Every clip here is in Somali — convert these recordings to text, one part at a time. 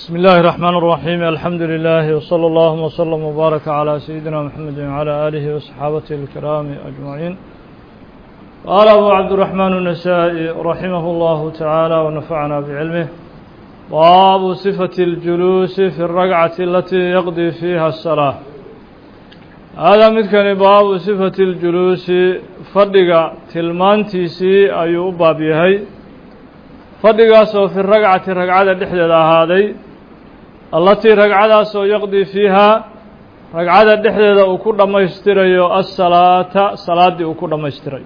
بسم الله الرحمن الرحيم الحمد لله وصلى الله وسلم وبارك على سيدنا محمد وعلى آله وصحابته الكرام أجمعين. قال أبو عبد الرحمن النسائي رحمه الله تعالى ونفعنا بعلمه: باب صفة الجلوس في الركعة التي يقضي فيها الصلاة. هذا مثل باب صفة الجلوس فدقة تلمانتيسي أيوب بابيهي fadhigaasoo fi ragcati ragcada dhexdeeda ahaaday allatii ragcadaasoo yaqdii fiihaa ragcada dhexdeeda uu ku dhammaystirayo asalaata salaaddii uu ku dhammaystiray.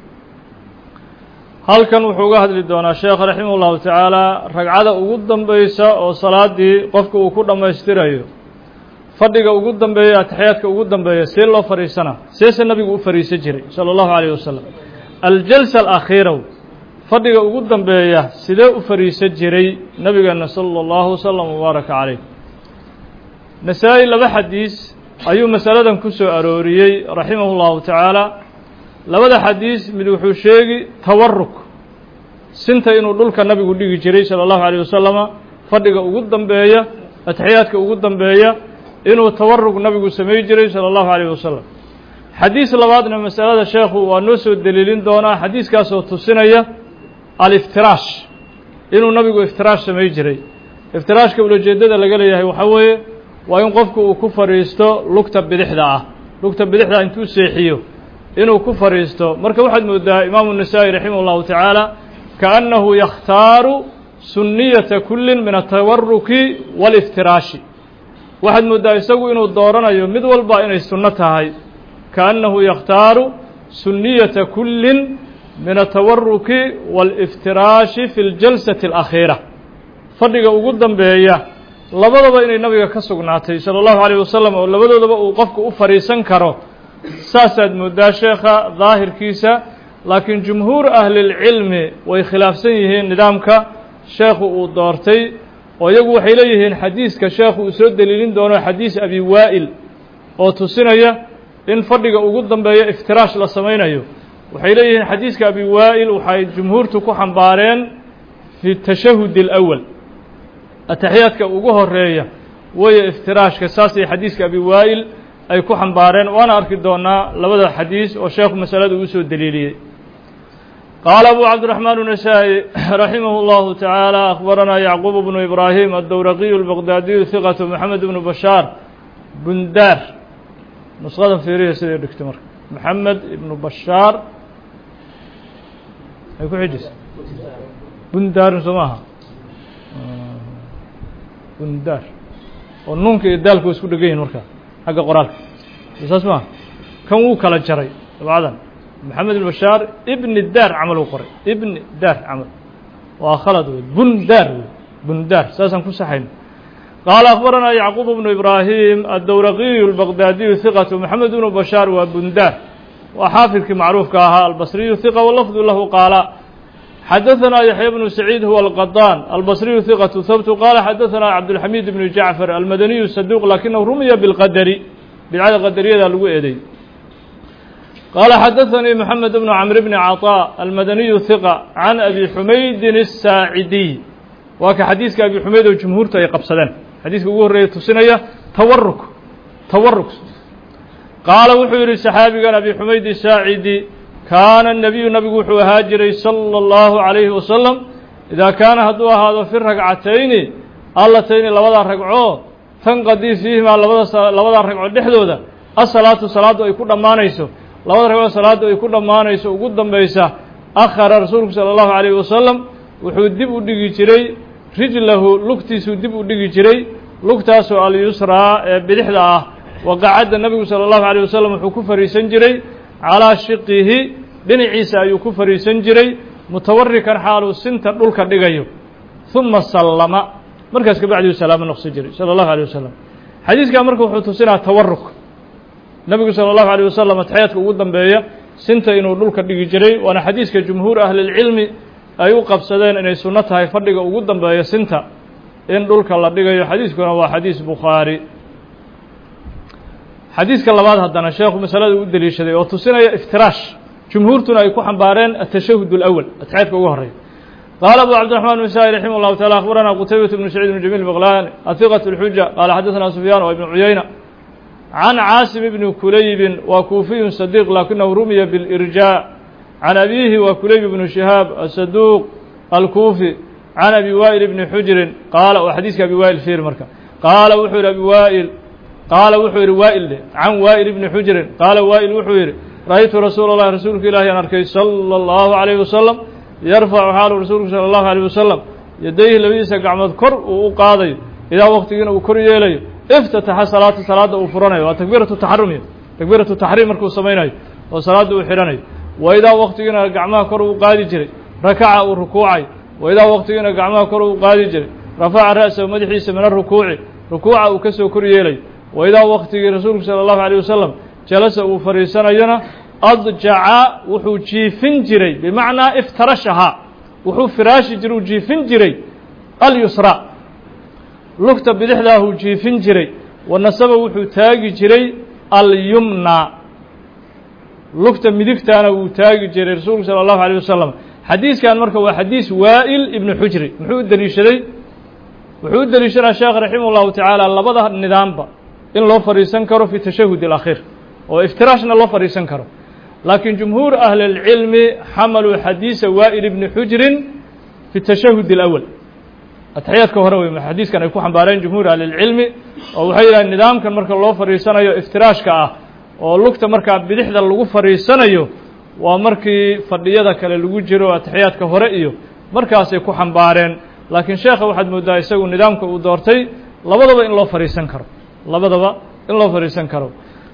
halkan wuxuu uga hadli doonaa sheekh raximah ullahu tacaala ragcada ugu dambaysa oo salaaddii qofka uu ku dhammaystirayo fadhiga ugu dambeeya ataxiyaadka ugu dambeeya see loo fadhiisanaa seese nabigu u fadhiisan jiray sala allahu calayh wasalam. aljalsa alakhiira fadhiga ugu dambeeya sidee u fadhiisan jiray nabigeena sala allahu wasalam wabaaraka calayh. nasaa-i laba xadiis ayuu masaladan ku soo arooriyey raximahu llahu tacaala. labada xadiis mid wuxuu sheegi tawaruk sinta inuu dhulka nabigu dhigi jiray sala allahu calayh wasalama fadhiga ugu dambeeya ataxiyaadka ugu dambeeya inuu tawaruk nabigu samey jiray sala allahu calayh wasalam. xadiis labaadna masalada sheekhu waa noo soo daliilin doonaa xadiiskaasoo tusinaya aliftiraash inuu nabigu iftiraash samey jiray. iftiraashka ulajeedada laga leeyahay waxaa weeye waa in qofku uu ku fadhiisto lugta bidixda ah lugta bidixda intuu seexiyo inuu ku fadhiisto. marka waxaad moodaa imaamu النasaa'i raximah اllahu tacaala kaأnnahu yakhtaaru suniyata kullin min atawaruki wاliftiraashi. waxaad moodaa isagu inuu dooranayo mid walba inay sunno tahay. kaأnnahu yakhtaaru suniyata kullin min atawaruki wاliftiraashi fi ljalsati alakhiira. fadhiga ugu dambeeya labadaba inay nabiga ka sugnaatay sala allahu calayh wasalam oo labadoodaba uu qofku u fadhiisan karo saasaad moodaa sheekha daahirkiisa. laakiin jumhuur ahlilcilmi way khilaafsan yihiin nidaamka sheekhu uu doortay oo iyagu waxay leeyihiin xadiiska sheekhu uu soo deliilin doono xadiis abi waa'il oo tusinaya in fadhiga ugu dambeeya iftiraash la samaynayo. waxay leeyihiin xadiiska abi waa'il waxay jumhuurtu ku xambaareen fi tashahud اlأwal ataxiyaadka ugu horeeya waya iftiraashka saasay xadiiska abi waa'il ay ku xambaareen. waana arki doonaa labada xadiis oo sheekhu masalada uu soo daliiliyey. qaala abu cabdiraxmaan النasaa'i raximah اllahu tacaala akhbaranaa yacquub bnu ibraahim addowraqiyu اlbaqdaadiyu hiqatu moxamed bnu bashaar bundaar nusqadan fiiriya siday dhigtay marka moxamed ibnu bashaar ay ku xijisa bundaarin soo maaha bundaar oo nuunka iyo daalku way isku dhegan yihin markaa xagga qoraalka saas maaha. kan wuu kala jaray dabcadan moxamed ibn bashaar ibni daar camal uu qoray ibni daar camal waa khalad wey bundaar wey bundaar saasaan ku saxayn. qaala akhbaranaa yacquub bnu ibraahim addowraqiyu اlbaqdaadiyu hiqatu moxamed ibnu bashaar waa bundaar waa xaafidkii macruufka ahaa albasriyu hiqa walafdu lahu qaala xadaثanaa yaxya bnu saciid huwa alqadaan albasriyu hiqatu habtu qaala xadaثanaa cabdulxamiid bnu jacfar almadaniyu saduuq lakinahu rumiya bilqadari bidcada qadariyada lagu eeday. qaala xadaثanii moxamed bnu camr bni caطaa almadaniyu hiqa can abi xumaydin الsaacidiy waa ka xadiiska abi xumayd oo jumhuurtu ay qabsadeen xadiiska ugu horreeya tusinaya tawaruk. qaala wuxuu yidhi saxaabigan abi xumayd saacidi kaana الnabiyu nabigu wuxuu ahaa jiray salى اllahu عalayhi wasalam idaa kaana hadduu ahaado fi ragcatayni allatayni labadaa ragco tanqadii fiihimaa labadaa ragco dhexdooda asalaatu salaaddu ay ku dhammaanayso labada ragco salaaddu ay ku dhammaanayso ugu dambaysa akhara rasuulku salى اllahu عalayh wasalam wuxuu dib u dhigi jiray rijlahu lugtiisuu dib u dhigi jiray lugtaasoo alyusraa ee bidixda ah. waqacadda nabigu salى اllahu عalيه wasalam wuxuu ku fadhiisan jiray calىa shiqihi dhinaciisa ayuu ku fadhiisan jiray mutawarikan xaaluu sinta dhulka dhigayo ثuma sallama markaas kabacdiu salaamo noqsan jiray salى اllahu عalيه wasalam. xadiiskaa marka wuxuu tusinaa tawaruk nabigu salى اllahu عalيه wasalam ataxiyaadka ugu dambeeya sinta inuu dhulka dhigi jiray waana xadiiska jumhuur ahlilcilmi ay u qabsadeen inay sunno tahay fadhiga ugu dambeeya sinta in dhulka la dhigayo. xadiiskuna waa xadiis bukhaari. xadiiska labaad haddana sheekhu masalada u deliishaday oo tusinaya iftiraash jumhuurtuna ay ku xambaareen atashahud اlأwal ataxiyaadka ugu horeeya. قال أبو عبد الرحمن النسائي رحمه الله تعالى أخبرنا قتيبة بن سعيد بن جميل البغلاني الثقة الحجة قال حدثنا سفيان وابن عيينة عن عاصم بن كليب وكوفي صديق لكنه رمي بالإرجاء عن أبيه وكليب بن شهاب الصدوق الكوفي عن أبي وائل بن حجر قال وحديث أبي وائل فير مركة قال وحير أبي وائل قال وحير وائل عن وائل بن حجر قال وائل وحير رأيت رسول الله رسولك الله أنركي صلى الله عليه وسلم يرفع حال رسولك صلى الله عليه وسلم يديه لبيس قعمد كر وقاضي إذا وقتنا وكر يلي افتتح صلاة وفرنا وتكبيرة التحرم تكبيرة التحريم مركو سميناي وصلاة وحرناي وإذا وقتنا قعمها كر وقاضي جري ركع وركوعي وإذا وقتنا قعمها كر وقاضي جري رفع رأسه ومدحيس من الركوع ركوع وكسو كر يلي وإذا وقتنا رسولك صلى الله عليه وسلم جلس وفريسنا ينا أضجع وحو جيفن جري بمعنى افترشها وحو فراش جرو جيفن جري اليسرى لكتب بدحده جيفن جري والنسب وحو تاجي جري اليمنى لكتب مدكتانا وتاجي جري رسول صلى الله عليه وسلم حديث كان مركب حديث وائل ابن حجري محود دليشري وحود دليشري الشيخ رحمه الله تعالى لبضه النظام إن لو فريسان كرو في التشهد الأخير وافتراشنا الله فريسان كرو لكن جمهور أهل العلم حملوا حديث وائل بن حجر في التشهد الأول التحيات كهروي حديث كان يكون حنبارين جمهور أهل العلم وحيلا النظام كان مركب الله فريسان أيو افتراش كأه ولقت مركب بدحد اللغو فريسان أيو ومركي فرديادك اللغو جرو التحيات كهرائيو مركز يكون حنبارين لكن شيخ واحد مدى يسوي النظام كودورتي لبضب إن الله فريسان كرو لبضب إن الله فريسان كرو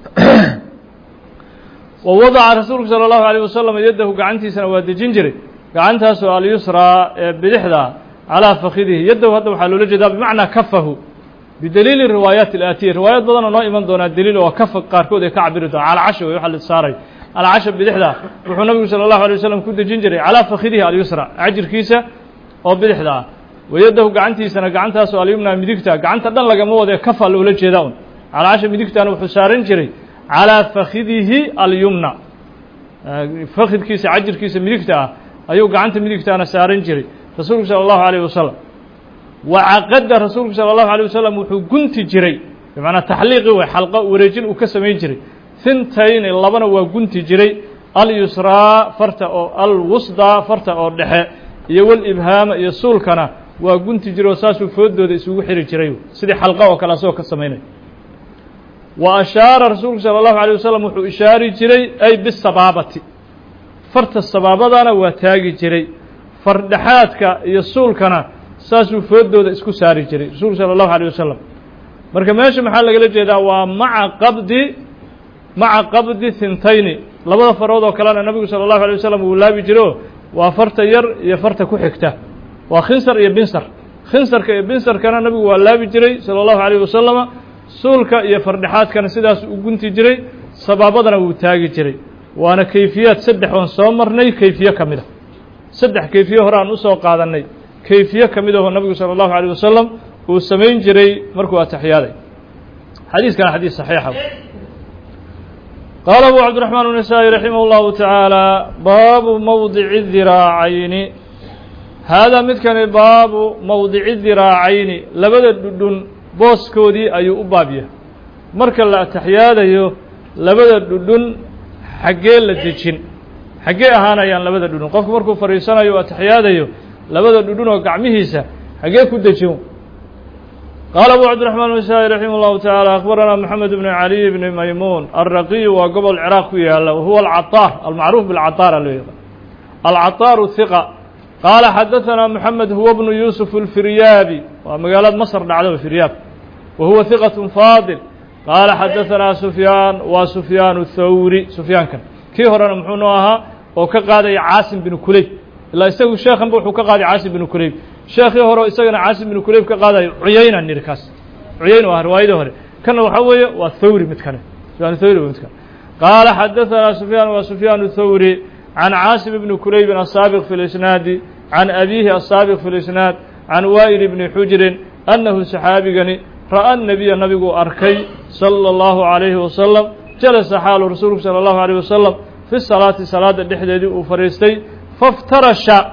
ووضع رسولك صلى الله عليه وسلم يده قعنتي سنوات جنجري قعنتها سؤال يسرى بدحدة على فخذه يده هذا حلو لجدا بمعنى كفه بدليل الروايات الآتية روايات بدنا نائما دون الدليل وكف قاركود كعبر على عشو يحل الساري على عشو بدحدة وحو النبي صلى الله عليه وسلم كود جنجري على فخذه اليسرى عجر كيسة أو بدحدة ويده قعنتي سنة قعنتها سؤال يمنى مدكتا قعنتها دن لقى موضع كفه لجداون على عشو مدكتا وحسارين جري على فخذه اليمنى فخذ كيس عجر كيس مدكتا أيو قعنت مدكتا أنا سارين جري رسولك صلى الله عليه وسلم وعقد رسولك صلى الله عليه وسلم وحو قنت جري بمعنى تحليق وحلقة ورجل وكسمين جري ثنتين اللبن وقنت جري اليسرى فرت أو الوسطى فرت أو الدحاء يول إبهام يسول كنا وقنت جري وساسو فودو دي سوو حري جري سيدي حلقة وكلاسو كسمين وأشار رسول صلى الله عليه وسلم وحو إشاري جري أي بالسبابة فرت السبابة دانا وتاجي جري فردحاتك يسول كنا ساسو فودو دا اسكو ساري جري رسول صلى الله عليه وسلم مركا ماشي محل لقل جيدا ومع قبض ثنتين لبدا فرود وكلانا النبي صلى الله عليه وسلم ولابي جرو وفرت ير يفرت كحكته وخنصر يبنصر خنصر كيبنصر كان النبي ولابي جري صلى الله عليه وسلم suulka iyo fardhaxaadkana sidaas u gunti jiray sabaabadana uu taagi jiray waana kayfiyad saddex oo soo marnay kayfiyo kamida saddex kayfiyo hore aan u soo qaadanay kayfiyo kamida oo nabiga sallallahu alayhi wasallam uu sameyn jiray markuu atixiyaaday xadiiskan xadiis saxiix ah قال أبو عبد الرحمن النسائي رحمه الله تعالى باب موضع الذراعين هذا مثل باب موضع الذراعين لبدا دون booskoodii ayuu u baabiya marka la taxiyaadayo labada dhudhun xagee la dejin xagee ahaanayaan labada dhudhun qofku markuu fariisanayo oo taxiyaadayo labada dhudhun oo gacmihiisa xagee ku dejin قال أبو عبد الرحمن النسائي رحمه الله تعالى أخبرنا محمد بن علي بن ميمون الرقي وقبل العراق وهو العطار المعروف بالعطار العطار الثقة قال حدثنا محمد هو ابن يوسف الفريابي ومقالات مصر دعوه الفرياب وهو ثقة فاضل قال حدثنا سفيان وسفيان الثوري سفيان كان كي هرنا محنوها وكقاضي عاصم بن كليب لا يستوي الشيخ بو كقاضي عاصم بن كليب شيخ هرو اسغنا عاصم بن كليب كقاضي عيينا نيركاس عيين وروايده هره كان وحويه والثوري متكنه سفيان الثوري متكنه قال حدثنا سفيان وسفيان الثوري عن عاصم بن كليب السابق في الإسناد عن أبيه السابق في الإسناد عن وائل بن حجر أنه صحابي رأى النبي أركي صلى الله عليه وسلم جلس حال رسول صلى الله عليه وسلم في الصلاة صلاة الدحدة وفريستي فافترش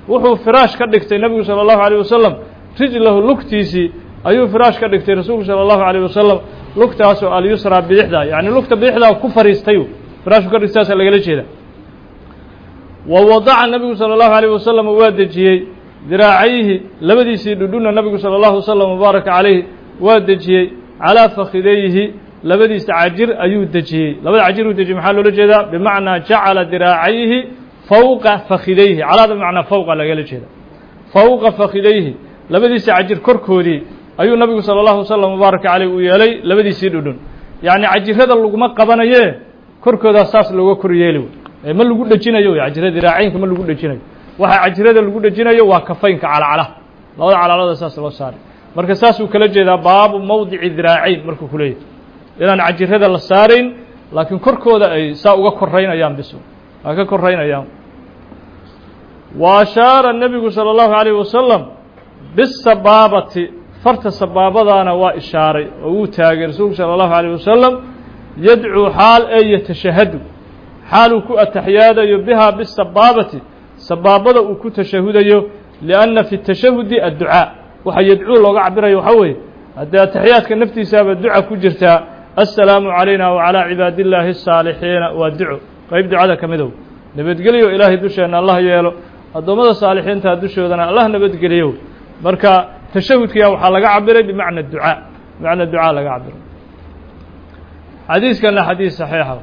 wuxuu firaash ka dhigtay nebigu salى الlahu عalيه wasalam rijlahu lugtiisii ayuu firaash ka dhigtay rasuulku salى الlahu عalيه wasalam lugtaasoo alyusraa bidixda yani lugta bidixdaa ku fariistay firaashku ka dhigtaasa lagala jeeda wa wadaca nebigu salى الlahu عalيه wasalam waa dejiyey diraacayhi labadiisii dhudhuna nebigu salى الlahu wasalam mubaaraka calayhi waa dejiyey calىa fakidayhi labadiisa cajir ayuu dejiyey labada cajir uu dejiyey maxaa loola jeedaa bimacnaa jacala diraacayhi fawqa fakidayhi calaada bimacnaa fawqa lagala jeeda fawqa fakidayhi labadiisa cajir korkoodii ayuu nabigu salى الlahu wasalam mubaaraka caleyh uu yeelay labadiisii dhudhun yacni cajirada laguma qabanaye korkoodaa saas looga kor yeeli ma lagu dhejinayo cajirada diraacaynka ma lagu dhejinayo waxa cajirada lagu dhejinayo waa kafaynka calacala labada calaalada saas loo saaray marka saasuu kala jeedaa baabu mawdici diraacayn markuu ku leeyahy inaan cajirada la saarayn laakiin korkooda ay saa uga koraynayaan biso waa ka koraynayaan wa ashaara nebigu salى الlahu عalيه wasalam bisabaabati farta sabaabadaana waa ishaaray oo wuu taagay rasuulku salى الlahu عalيه wasalam yadcuu xaal ee yatashahadu xaaluu ku ataxiyaadayo bihaa bisabaabati sabaabada uu ku tashahudayo lianna fi tashahudi adducaa waxa yadcuu looga cabirayo waxaa weeye haddee ataxiyaadka naftiisaaba duca ku jirtaa assalaamu calayna wacalaa cibaadi illaahi الsaalixiina waa duco qeyb ducada ka midow nabadgelyo ilaahay dusheenna allah yeelo addoommada saalixiintaa dushoodana allah nabadgeliyo marka tashahudkiya waxaa laga cabiray bimacna ducaa bimacna ducaa laga cabiray xadiiskana xadiis saxiixa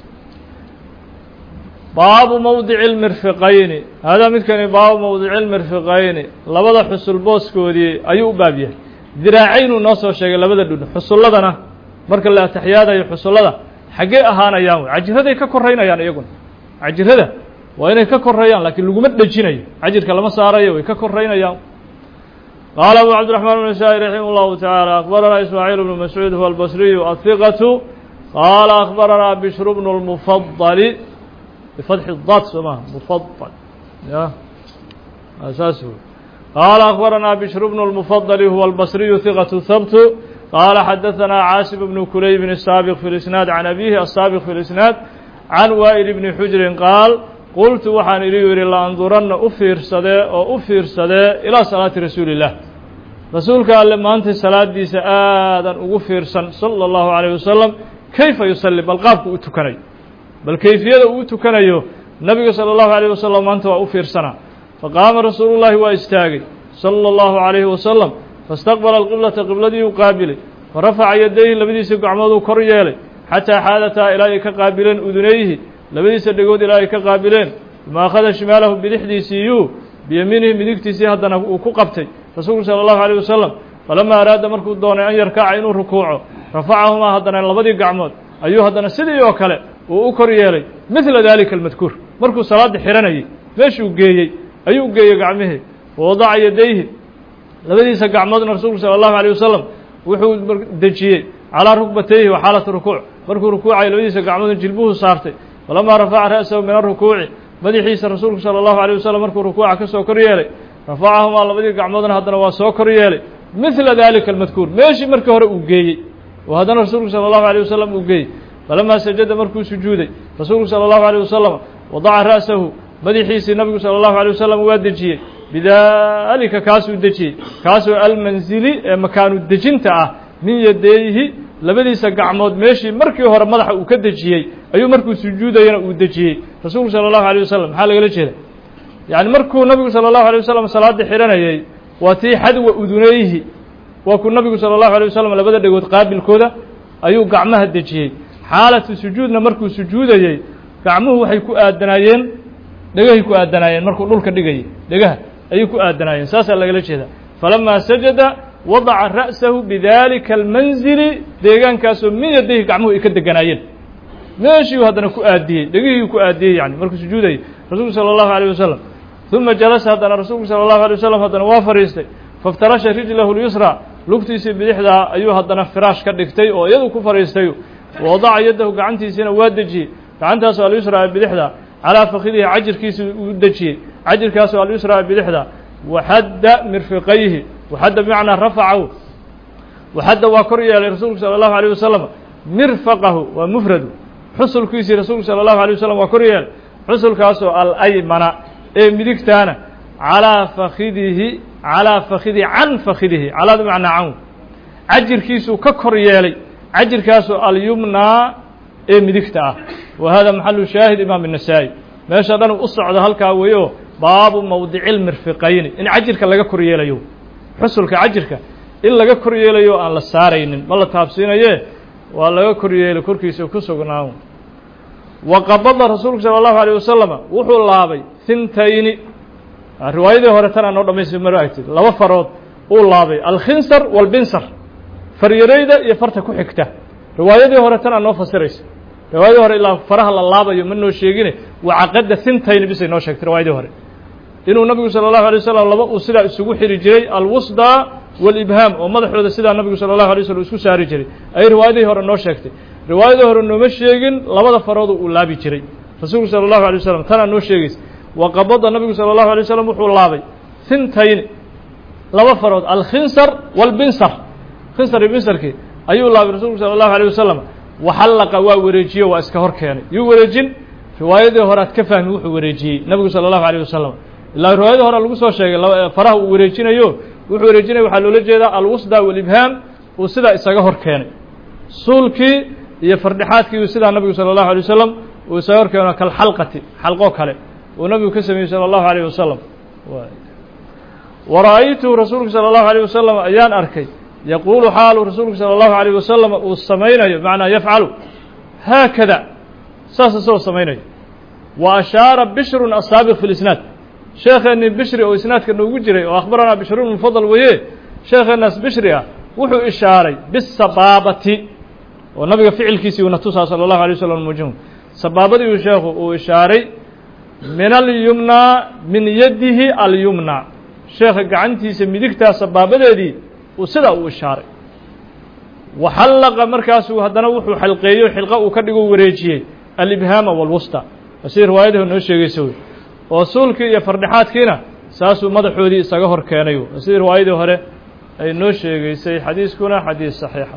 baabu mawdici اlmirfiqayni haadaa midkani baabu mawdici اlmirfiqayni labada xusul booskoodii ayuu u baab yahay diraacaynuu noo soo sheegay labada dhudhun xusulladana marka la ataxiyaadayo xusullada xaggee ahaanayaan wey cajiraday ka koraynayaan iyaguna cajirada waa inay ka korayaan laakiin laguma dhejinayo cajirka lama saarayo way ka koraynayaan qaala abu cabdiraxmaan bn nasaa-i raximah اllahu taعaalى akbaranaa ismaaciil bnu mascuud huwa albasriyu ahiqatu qaala akbaranaa bishru bnu اlmufadali bifatxi daad soo maha mufadal ya saas wey qaala akbaranaa bishru bnu اlmufadali huwa albasriyu hiqatu habtu qaala xadaثanaa caasib bnu kulayb الsaabiq fi اlisnaad can abihi asaabiq fi اlisnaad can waa'il bni xujrin qaal qultu waxaan idhi yidhi laanduranna u fiirsadee oo u fiirsadee ilaa salaati rasuuli illah rasuulka alle maanta salaadiisa aadan ugu fiirsan sala allahu calayh wasalam kayfa yusalli bal qaabku u tukanayo bal kayfiyada uu u tukanayo nabiga sala allahu calayh wasalam maanta waa u fiirsanaa faqaama rasuulullahi waa istaagay sala allahu calayhi wasalam faistaqbala alqiblata qibladii u qaabilay farafaca yadayhi labadiisa gacmooduu kor yeelay xataa xaadataa ilaa ay ka qaabileen udunayhi labadiisa dhegood ilaa ay ka qaabileen uma akhada shimaalahu bidixdiisiiyuu biyamiinihi midigtiisii haddana uu ku qabtay rasuulku sala allahu alayh wasalam falamaa araada markuu doonay an yarkaca inuu rukuuco rafacahumaa haddana labadii gacmood ayuu haddana sidii oo kale uu u kor yeelay midla daalika almadkuur markuu salaadda xihanayay meeshuu geeyey ayuu geeyey gacmihii wawadaca yadayhi labadiisa gacmoodna rasuulku sala allahu alayh wasalam wuxuu dejiyey calaa rukbatayhi wa xaalati rukuuc markuu rukuucay labadiisa gacmoodna jilbuhu saartay falamaa rafaca ra'sahu min arukuuci madaxiisa rasuulku sala allahu alayh wasalam markuu rukuuca ka soo kor yeelay rafacahumaa labadii gacmoodna haddana waa soo kor yeelay midla daalika almadkuur meeshii markii hore uu geeyey oo haddana rasuulku sala allahu alayh wasalam uu geeyey falamaa sajada markuu sujuuday rasuulku sala allahu alayh wasalam wadaca ra'sahu madaxiisii nabigu sala allahu alayh wasalam waa dejiyey bidaalika kaasuu dejiyey kaasoo almanzili ee makaanu dejinta ah min yadayhi labadiisa gacmood meeshii markii hore madaxa uu ka dejiyey ayuu markuu sujuudayana uu dejiyey rasuulku sala allahu alayh wasalam maxaa lagala jeeda yacni markuu nabigu sala allahu alay wasalam salaadda xihanayay waa tii xadwa udunayhi waa kuu nabigu sala allahu alay wasalam labada dhegood qaabilkooda ayuu gacmaha dejiyey xaalatu sujuudna markuu sujuudayey gacmuhu waxay ku aadanaayeen dhegahay ku aadanaayeen markuu dhulka dhigayay dhegaha ayay ku aadanaayeen saasaa lagala jeeda falamaa sajada wadaca ra'sahu bidalika almanzili deegaankaasoo min yadayhi gacmuhu ay ka deganaayeen meeshiiu haddana ku aadiyey dhegihii ku aadiyey yani markuu sujuudayay rasuulku sala allahu alayh wasalam uma jalasa haddana rasuulku sala allahu alay wasalam haddana waa fadhiistay faftarasha rijlahu lyusra lugtiisii bidixdaa ayuu haddana firaash ka dhigtay oo iyadu ku fadhiistay wadaca yaddahu gacantiisiina waa dejiyey gacantaasoo alyusra bidixda calaa fakidihi cajirkiisi uu dejiyey cajirkaasoo alyusra bidixda waxadda mirfiqayhi waxadda bimacnaa rafacahu waxadda waa kor yeelay rasuulku sala allahu alayh wasalam mirfaqahu waa mufradu xusulkiisii rasuulku sala allahu alay wasalam waa kor yeelay xusulkaasoo alaymana ee midigtaana calىa fakidihi calىa fakidi can fakidihi calaadu macnaa can cajirkiisuu ka kor yeelay cajirkaasoo alyumnaa ee midigta ah wa hada maxalu shaahid imaam النasaaئي meesha dhan u socdo halkaa weeyo baabu mawdici اlmirfiqayni in cajirka laga kor yeelayo xusulka cajirka in laga kor yeelayo aan la saaraynin ma la taabsiinaye waa laga kor yeelay korkiisa ku sugnaa wa qabada rasuulku salى الlahu عalيه wasalama wuxuu laabay hintayni riwaayadii hore tan aan noo dhamaystay mar agtid laba farood uu laabay alkhinsar wاlbinsar faryarayda iyo farta ku xigta riwaayadii hore tan aan noo fasiraysa riwaayadii hore ilaa faraha la laabayo ma noo sheegine wacaqada hintayni bisay noo sheegtay riwaayadii hore inuu nabigu salى الlahu عalيه wasalam laba uu sidaa isugu xiri jiray alwusdaa wاlibhaam oo madaxooda sidaa nabigu salى الlahu عalيه waslm isku saari jiray ayay riwaayadii hore noo sheegtay riwaayadii hore nooma sheegin labada faroodu uu laabi jiray rasuulku salى الlahu عalيه wasalam tanaa noo sheegaysa wa qabada nabigu salى الlahu عalيه wasalam wuxuu laabay hintayni laba farood alkhinsar wاlbinsar khinsar iyo binsarkii ayuu laabay rasuulku salى الlahu عalيه wasalam waxallaqa waa wareejiye waa iska hor keenay yuu wareejin riwaayadii hore aad ka fahmi wuxuu wareejiyey nabigu salى الlahu عalيه wasalam ilaa riwaayadii hore lagu soo sheegay faraha uu wareejinayo wuxuu wareejinaya waxaa loola jeedaa alwusda wاlibhaam uu sidaa isaga hor keenay suulkii iyo fardhexaadkii sidaa nabigu salى الlahu عalيه wasalam uu isaga hor keeno kalxalqati xalqoo kale uu nabigu ka sameeyey salى الlahu عalيه wasalam wara'aytuhu rasuulku salى الlahu عalيه wasalam ayaan arkay yaquulu xaalu rasuulku salى الlahu عalيه wasalam uu samaynayo macnaa yafcalu haakada saas isagoo samaynayo wa ashaara bishrun asaabiq fi lisnaad sheekheennii bishri oo isnaadka noogu jiray oo akhbaranaa bishrun mufadal weye sheekheennaas bishri ah wuxuu ishaaray bisabaabati oo nabiga ficilkiisii uuna tusaa salى الlahu عalيه wasalam muujinhu sabaabadiiu sheekhu uu ishaaray min alyumnaa min yadihi alyumnaa sheekha gacantiisa midigtaa sabaabadeedii uu sidaa uu ishaaray waxallaqa markaasuu haddana wuxuu xalqeeyo xilqa uu ka dhigo wareejiyey alibhaama wاlwusta sidii riwaayadaha noo sheegaysa wey oo suulkii iyo fardhexaadkiina saasuu madaxoodii isaga hor keenay sidii riwaayadii hore ay noo sheegaysay xadiiskuna xadiis saxiixa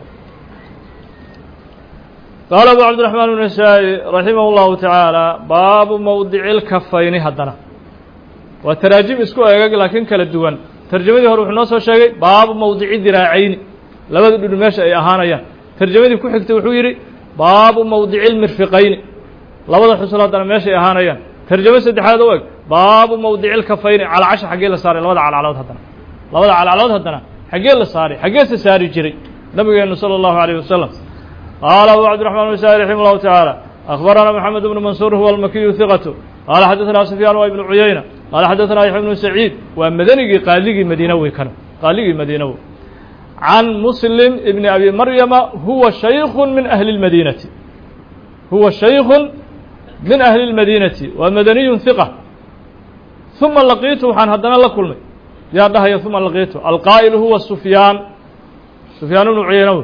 qaala abu cabdiraxmaan النasaaئي raximah اllahu taعaalى baabu mawdici اlkafayni haddana waa taraajim isku egag laakiin kala duwan tarjamadii hore wuxuu noo soo sheegay baabu mawdici diraacayni labada dhudhu meesha ay ahaanayaan tarjamadii ku xigtay wuxuu yidhi baabu mawdici اlmirfiqayni labada xusul haddana meeshay ahaanayaan tarjamo saddexaad u eg baabu mawdici اlkafayni calcasha xaggee la saaray labada calcalood haddana labada calcalood haddana xaggee la saaray xaggeese saari jiray nabigeenu salى الlahu عalيه wasalam qaala abu cabdiraxmaan النasaaئي raximah اllahu taعaalى أخبرنا محمد بن منصور هو المكي ثقة قال حدثنا سفيان وابن عيينة قال حدثنا يحيى بن سعيد ومدني قالي مدينوي كان قالي مدينوي عن مسلم ابن أبي مريم هو شيخ من أهل المدينة هو شيخ من أهل المدينة ومدني ثقة ثم لقيته عن هدنا لكل يا ده ثم لقيته القائل هو سفيان بن عيينة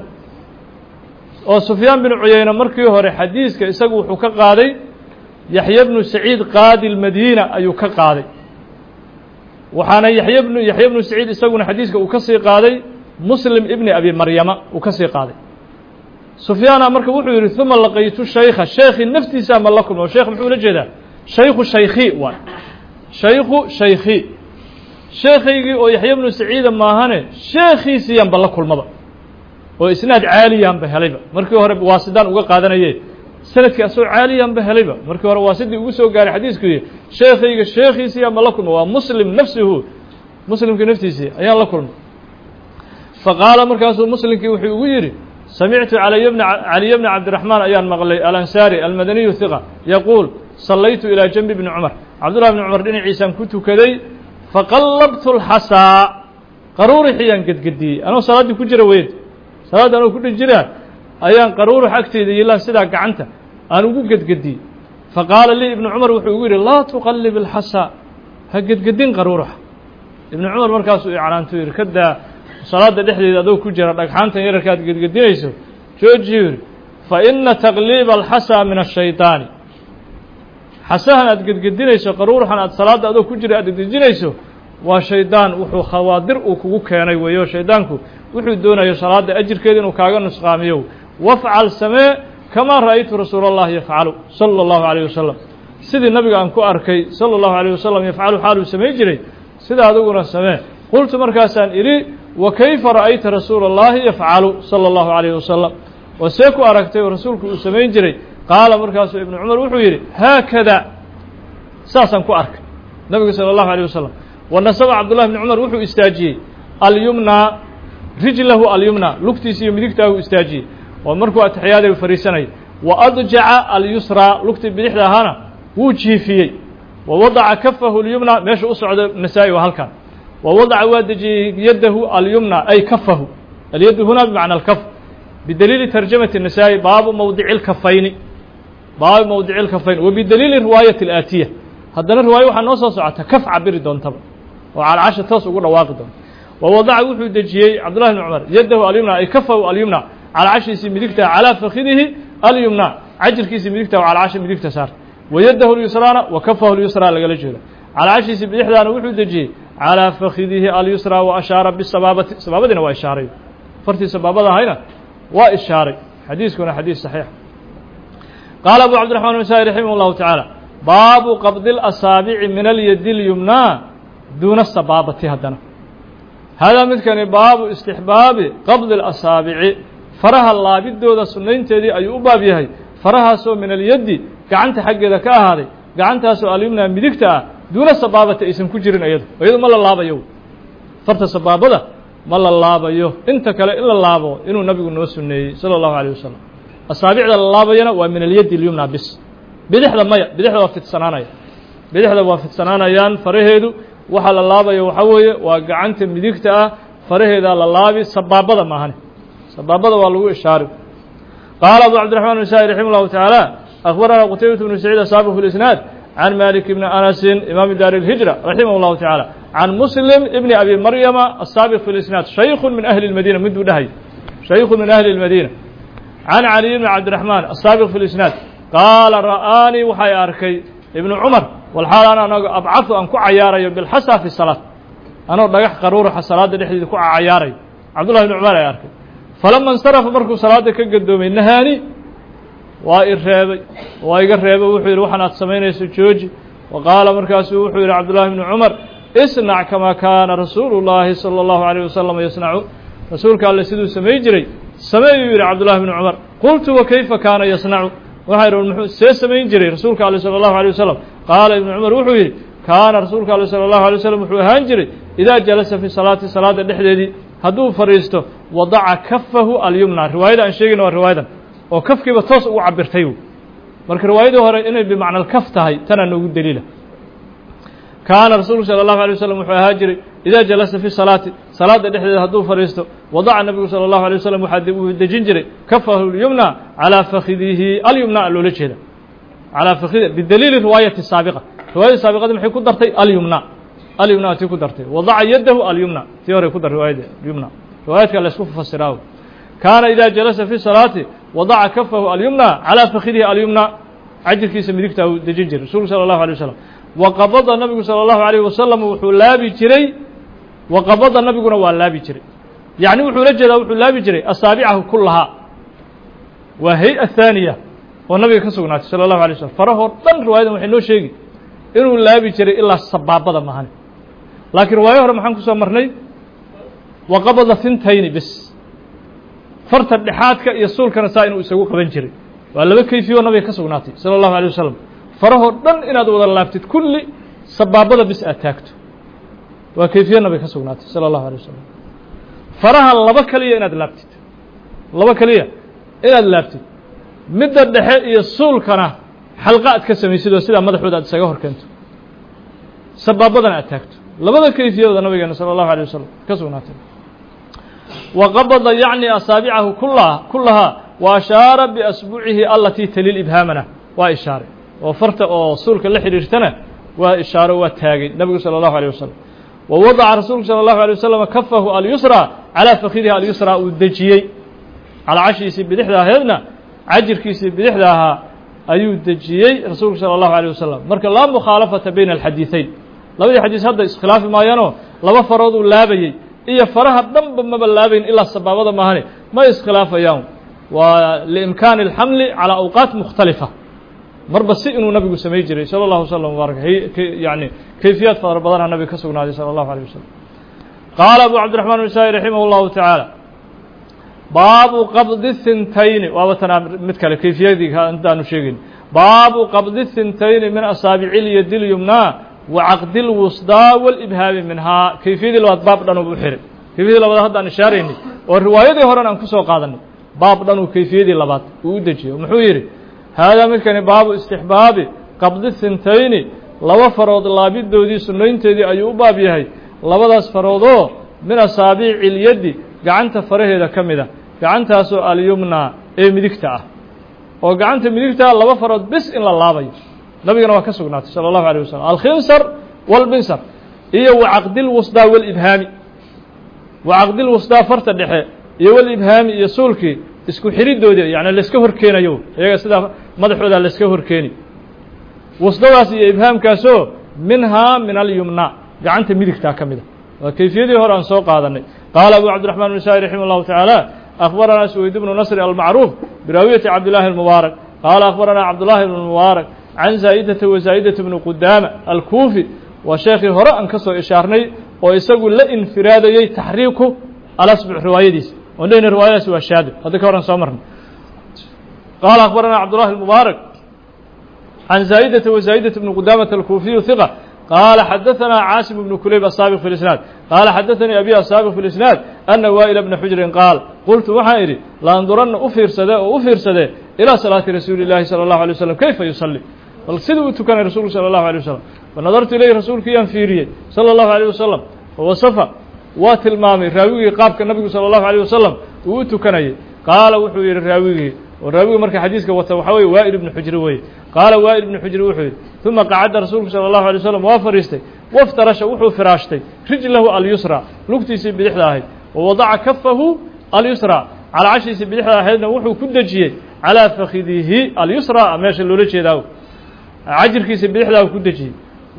oo sufyaan bin cuyayne markii hore xadiiska isagu wuxuu ka qaaday yaxya bnu saciid qaadi lmadiina ayuu ka qaaday waxaana yaxya bnu saciid isaguna xadiiska uu ka sii qaaday muslim ibni abi maryama uu ka sii qaaday sufyaana marka wuxuu yidhi uma laqaytu shaykha sheekhi naftiisa ma la kulmo sheekh muxuu la jeedaa shaykhu shaykhi waay shaykhu shaykhi sheekhaygii oo yaxya bnu saciida maahane sheekhiisiiyanba la kulmaba oo isnaad caaliyanba helayba markii hore waasidaan uga qaadanaye sanadkii asoo caaliyanba helayba markii hore waasidii ugu soo gaaray xadiiskii sheekhayga sheekhiisiiyanba la kulma waa muslim nafsuhu muslimkii naftiisii ayaan la kulmay faqaala markaasuu muslimkii wuxuu ugu yidhi samictu caliy bna cabdiraxmaan ayaan maqlay alansaari almadaniyu hiqa yaquul sallaytu ilaa janbi bni cumar cabdullahi bni cumar dhinaciisaan ku tukaday faqallabtu lxasaa qaruurixiyaan gedgediyey anoo salaaddii ku jira weyd salaadda anoo ku dhex jiraa ayaan qaruurux agteyda yilaan sidaa gacanta aan ugu gedgediyey faqaala lii ibnu cumar wuxuu ugu yidhi laa tuqallib alxasaa ha gedgedin qaruuruxa ibnu cumar markaasuu iclaantu yidhi kadaa salaadda dhexdeeda adoo ku jira dhagxaantan yararka aad gedgedinayso joojiyu yidhi fa ina taqliiba alxasaa min ashaydaani xasahan aad gedgedinayso qaruuruxan aad salaadda adoo ku jira aad gedgedinayso waa shaydaan wuxuu khawaadir uu kugu keenay weeyo shaydaanku wuxuu doonayo salaadda ajirkeeda inuu kaaga nusqaamiyo wafcal samee kamaa ra'aytu rasuula اllahi yafcalu salى اllahu عalيه wasalam sidii nabiga aan ku arkay salى اllahu عalيه wasalam yafcalu xaaluu samayn jiray sida adiguna samee qultu markaasaan idhi wa kayfa ra'ayta rasuula اllahi yafcalu salى اllahu عalayه wasalam oo see ku aragtay oo rasuulku uu samayn jiray qaala markaasuu ibnu cumar wuxuu yidhi haakada saasaan ku arkay nabigu salى اllahu عalيه wasalam wa nasaba cabdullahi bni cumar wuxuu istaajiyey alyumnaa rijlahu alyumnaa lugtiisa iyo midigtaagu istaajiyey oo markuu atixiyaaday fariisanayay wa adjaca alyusraa lugtii bidixda ahaana wuu jiifiyey wa wadaca kafahu اlyumna meesha u socdo nasaa-i waa halkan wa wadaca waa dejiyey yadahu alyumna ay kafahu alyadu huna bimacna alkaf bidaliili tarjamati الnasaa-i baabu mawdici اlkafayni baabu mawdici اlkafayn wa bidaliili riwaayati اlaatiya haddana riwaayo waxaa noo soo socota kaf cabiri doontaba oo calcasha toos ugu dhawaaqi doonta wa wadaca wuxuu dejiyey cabdullahi bni cumar yadahu alyumna ay kafahu alyumna calcashiisii midigta calaa fakidihi alyumna cajirkiisii midigta oo calcasha midigta saarta wa yadahu lyusraana wa kafahu lyusraa lagala jeedo calcashiisii bidixdaana wuxuu dejiyey calaa fakidihi alyusraa wa ashaara bisabaabati sabaabadiina waa ishaaray fartii sabaabada ahayna waa ishaaray xadiiskuna xadiis saxiix qaala abu cabdiraxmaan nasaai raximah اllahu tacaala baabu qabdi اlasaabici min alyadi اlyumnaa duuna sabaabati haddana haadaa midkani baabu istixbaabi qabdi اlasaabici faraha laabidooda sunnaynteedii ayuu u baab yahay farahaasoo min alyaddi gacanta xaggeeda ka ahaaday gacantaasoo alyumnaa midigta ah duuna sabaabati aysan ku jirin iyadu ma la laabayo farta sabaabada ma la laabayo inta kale in la laabo inuu nabigu noo sunneeyey salى اllahu عalيه wasalam asaabicda la laabayana waa min alyaddi اlyumnaa bis bidixda maya bidixda waa fidsanaanaya bidixda waa fidsanaanayaan faraheedu waxa la laabayo waxaa weeye waa gacanta midigta ah faraheedaa la laabi sabaabada maahane sabaabada waa lagu ishaari qaala abu cabdiraxmaan nasaai raximah اllahu tacaala akhbarana qutaybatu bnu saciid asaabiq fi lisnaad can malik bni anasin imaami daari اlhijra raximah اllahu tacaala can muslim ibni abi maryama asaabiq fi lisnaad shaykhu min ahli اlmadina miduu dhahay shaykhu min ahli اlmadina can caliy bni cabdiraxmaan asaabiq fi lisnaad qaala ra'aanii waxay arkay ibnu cumar walxaal ana anago abcahu aan ku cayaarayo bilxasa fi salaat anoo dhagax qaruuraxa salaadda dhexdeeda ku cayaarayo cabdullahi bni cumar ay arkay falama insarafa markuu salaadda ka gadoomay nahaani waa i reebay waa iga reebay wuxuu yidhi waxaan aad samaynayso jooji wa qaala markaasuu wuxuu yidhi cabdullahi bni cumar isnac kamaa kaana rasuulu llaahi salى اllahu عalيه wasalam yasnacu rasuulka alle siduu samay jiray sameeyuu yidhi cabdullahi bni cumar qultu wa kayfa kaana yasnacu waxay idhi muxuu see samayn jiray rasuulka alle salى اllahu عalيه wasalam qaala ibnu cumar wuxuu yidhi kaana rasuulka alle salى اllahu عalيه wasalam wuxuu ahaan jiray idaa jalasa fi salaati salaadda dhexdeedii hadduu fadhiisto wadaca kafahu alyumna riwaayada aan sheegayna waa riwaayadan oo kafkiiba toos ugu cabirtay marka riwaayadii hore inay bimacna alkaf tahay tanaa noogu daliila kaana rasuulku salى اllahu عalيه wasalam wuxuu ahaan jiray idaa jalasa fi salaati salaadda dhexdeeda hadduu fadhiisto wadaca nabigu salى اllahu عalيه wasalam uu dejin jiray kafahu اlyumna calىa fakidihi alyumna loola jeeda calىa fakidi bidaliili riwaayati saabiqa riwaayadii saabiqadii maxay ku dartay alyumna alyumna tii ku dartay wadaca yadahu alyumna tii hore ku dar riwaayada yumna riwaayadka la isku fasiraa kaana idaa jalasa fi salaati wadaca kafahu alyumna calىa fakidihi alyumna cajirkiisa midigta uu dejin jiray rasuulku salى اllahu عalيه wasalam waqabada nabigu salى اllahu عalيه wasalam wuxuu laabi jiray waqabada nabiguna waa laabi jiray yacni wuxuu la jeedaa wuxuu laabi jiray asaabicahu kulahaa waa hay-a haaniya oo nabiga ka sugnaatay salى اllahu عalيه wasalam farahoo dhan riwaayadan waxay noo sheegi inuu laabi jiray ilaa sabaabada mahane laakiin riwaayo hore maxaan kusoo marnay waqabada fintayni bis farta dhexaadka iyo suulkana saa inuu isagu qaban jiray waa laba kayfiyo nabiga ka sugnaatay salى اllahu عalيه wasalam farahoo dhan inaad wada laabtid kulli sabaabada bis aad taagto waa kayfiye nabiga ka sugnaatay salى اllahu عalيه wasalam faraha laba keliya inaad laabtid laba keliya inaad laabtid midda dhexe iyo suulkana xalqa aad ka samaysid oo sidaa madaxooda aad isaga hor keento sabaabadana aad taagto labada kayfiyadooda nabigeena salى اllahu عalيه wasalam ka sugnaatay waqabada yacni asaabicahu kulahaa wa ashaara biasbuucihi alatii taliil ibhaamana waa ishaaray oo farta oo suulka la xidhiirtana waa ishaaro waa taagay nabigu salى اllahu عalيه wasalam wa wadaca rasuulku salى اllahu عalيه wasalam kafahu alyusraa calىa fakidihi alyusraa uu dejiyey calcashiisii bidixda aheedna cajirkiisii bidixda ahaa ayuu dejiyey rasuulku salى اllahu عalيه wasalam marka laa mukhaalafata bayna alxadiiثayn labadii xadiis hadda iskhilaafi maayaanoo laba farood uu laabayey iyo faraha dhanba maba laabayn ilaa sabaabada maahane ma iskhilaafayaan waa liimkaani اlxamli calىa awqaat mukhtalifa marba si inuu nabigu samay jiray sala allahu wasalam wbaaraka yani kayfiyaad fara badana nabiga ka sugnaaday sala allahu alayh wasalam qaala abu cabdiraxmaan النasaa'i raximah اllahu tacaala baabu qabdi thintayni waaba tanaa mid kale kayfiyadii intaanu sheegayn baabu qabdi thintayni min asaabici lyadi lyumnaa wa caqdi lwusdaa walibhaabi minhaa kayfiyadii labaad baab dhan u xiray kayfiyadii labaad haddaan ishaaraynay oo riwaayadii horen aan kusoo qaadanay baab dhan uu kayfiyadii labaad uu u dejiyo muxuu yidhi haadaa midkani baabu istixbaabi qabdi thintayni laba farood laabidoodii sunnaynteedii ayuu u baab yahay labadaas faroodoo min asaabici ilyaddi gacanta faraheeda ka mid a gacantaasoo alyumnaa ee midigta ah oo gacanta midigtaa laba farood bis in la laabayo nabigana waa ka sugnaatay salى الlahu عalيه wasalam alkhinsar wاlbinsar iyo wacaqdi lwusdaa walibhaami wacaqdi lwusdaa farta dhexe iyo walibhaami iyo suulkii isku xiridoodii yani layska horkeenayo iyaga sidaa madaxooda layska horkeeni wusdadaas iyo ibhaamkaasoo minhaa min alyumna gacanta midigtaa ka mida waa kayfiyadii hore aan soo qaadanay qaala abu cabdiraxman النasaa'i raximah الlahu taعaalى أخبرنا سويد بن نصر المعروف براوية عبد الله المبارك قال أخبرنا عبد الله بن المبارك عن زائدة وزائدة بن قدامة الكوفي وشيخ هراء كسو إشارني ويسقوا لإنفرادي تحريكه على أسبع رواية ديس ولين رواية سوى الشهادة هذا كورا صامرنا قال أخبرنا عبد الله المبارك عن زائدة وزائدة بن قدامة الكوفي ثقة قال حدثنا عاصم بن كليب السابق في الإسناد قال حدثني أبي السابق في الإسناد أن وائل بن حجر قال قلت وحائري لأنظرن أفير سده إلى صلاة رسول الله صلى الله عليه وسلم كيف يصلي فالسدوة كان رسول صلى الله عليه وسلم فنظرت إليه رسولك ينفيري صلى الله عليه وسلم ووصف واتلمامي راوي قابك النبي صلى الله عليه وسلم وتكني قال وحوي الراوي والراوي مركي حديثك وحوي وائل بن حجر وي قال وائل بن حجر وحوي ثم قعد رسولك صلى الله عليه وسلم وفرستي وافترش وحو فراشتي رجله اليسرى لقتيسي بدحداه ووضع كفه اليسرى على عشيسي بدحداه وحو كدجيه على فخذه اليسرى ماشي لولا جيداو عجركيسي بدحداه كدجيه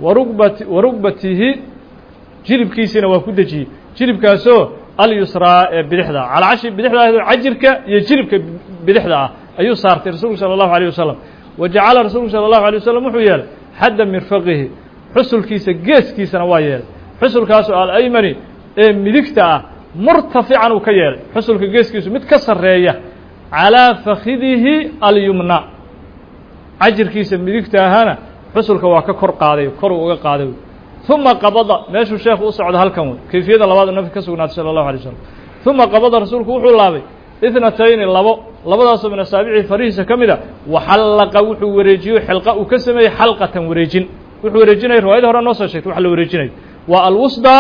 وركبته جلبكيسنا وكدجيه جلبكاسو اليسرى بدحدا على عشي بدحدا عجرك يجلبك بدحدا ايو صارت رسول صلى الله عليه وسلم وجعل رسول صلى الله عليه وسلم وحيال حد مرفقه xusulkiisa geeskiisana waa yeelay xusulkaasoo alaymani ee midigta ah murtafican uu ka yeelay xusulka geeskiisu mid ka sarreeya calىa fakidihi alyumna cajirkiisa midigta ahana xusulka waa ka kor qaaday kor uu uga qaaday ثuma qabada meeshuu sheekhu u socdo halkan wey kayfiyada labaad nabiga ka sugnaatay salى الlahu عalيه wasalam ثuma qabada rasuulku wuxuu laabay ithnatayni labadaasoo min asaabici farihiisa ka mida waxallaqa wuxuu wareejiyo xilqa uu ka sameeyey xalqatan wareejin wuxuu wareejinaya riwaayada hore noo soo sheegtay wax la wareejinayo waa alwusda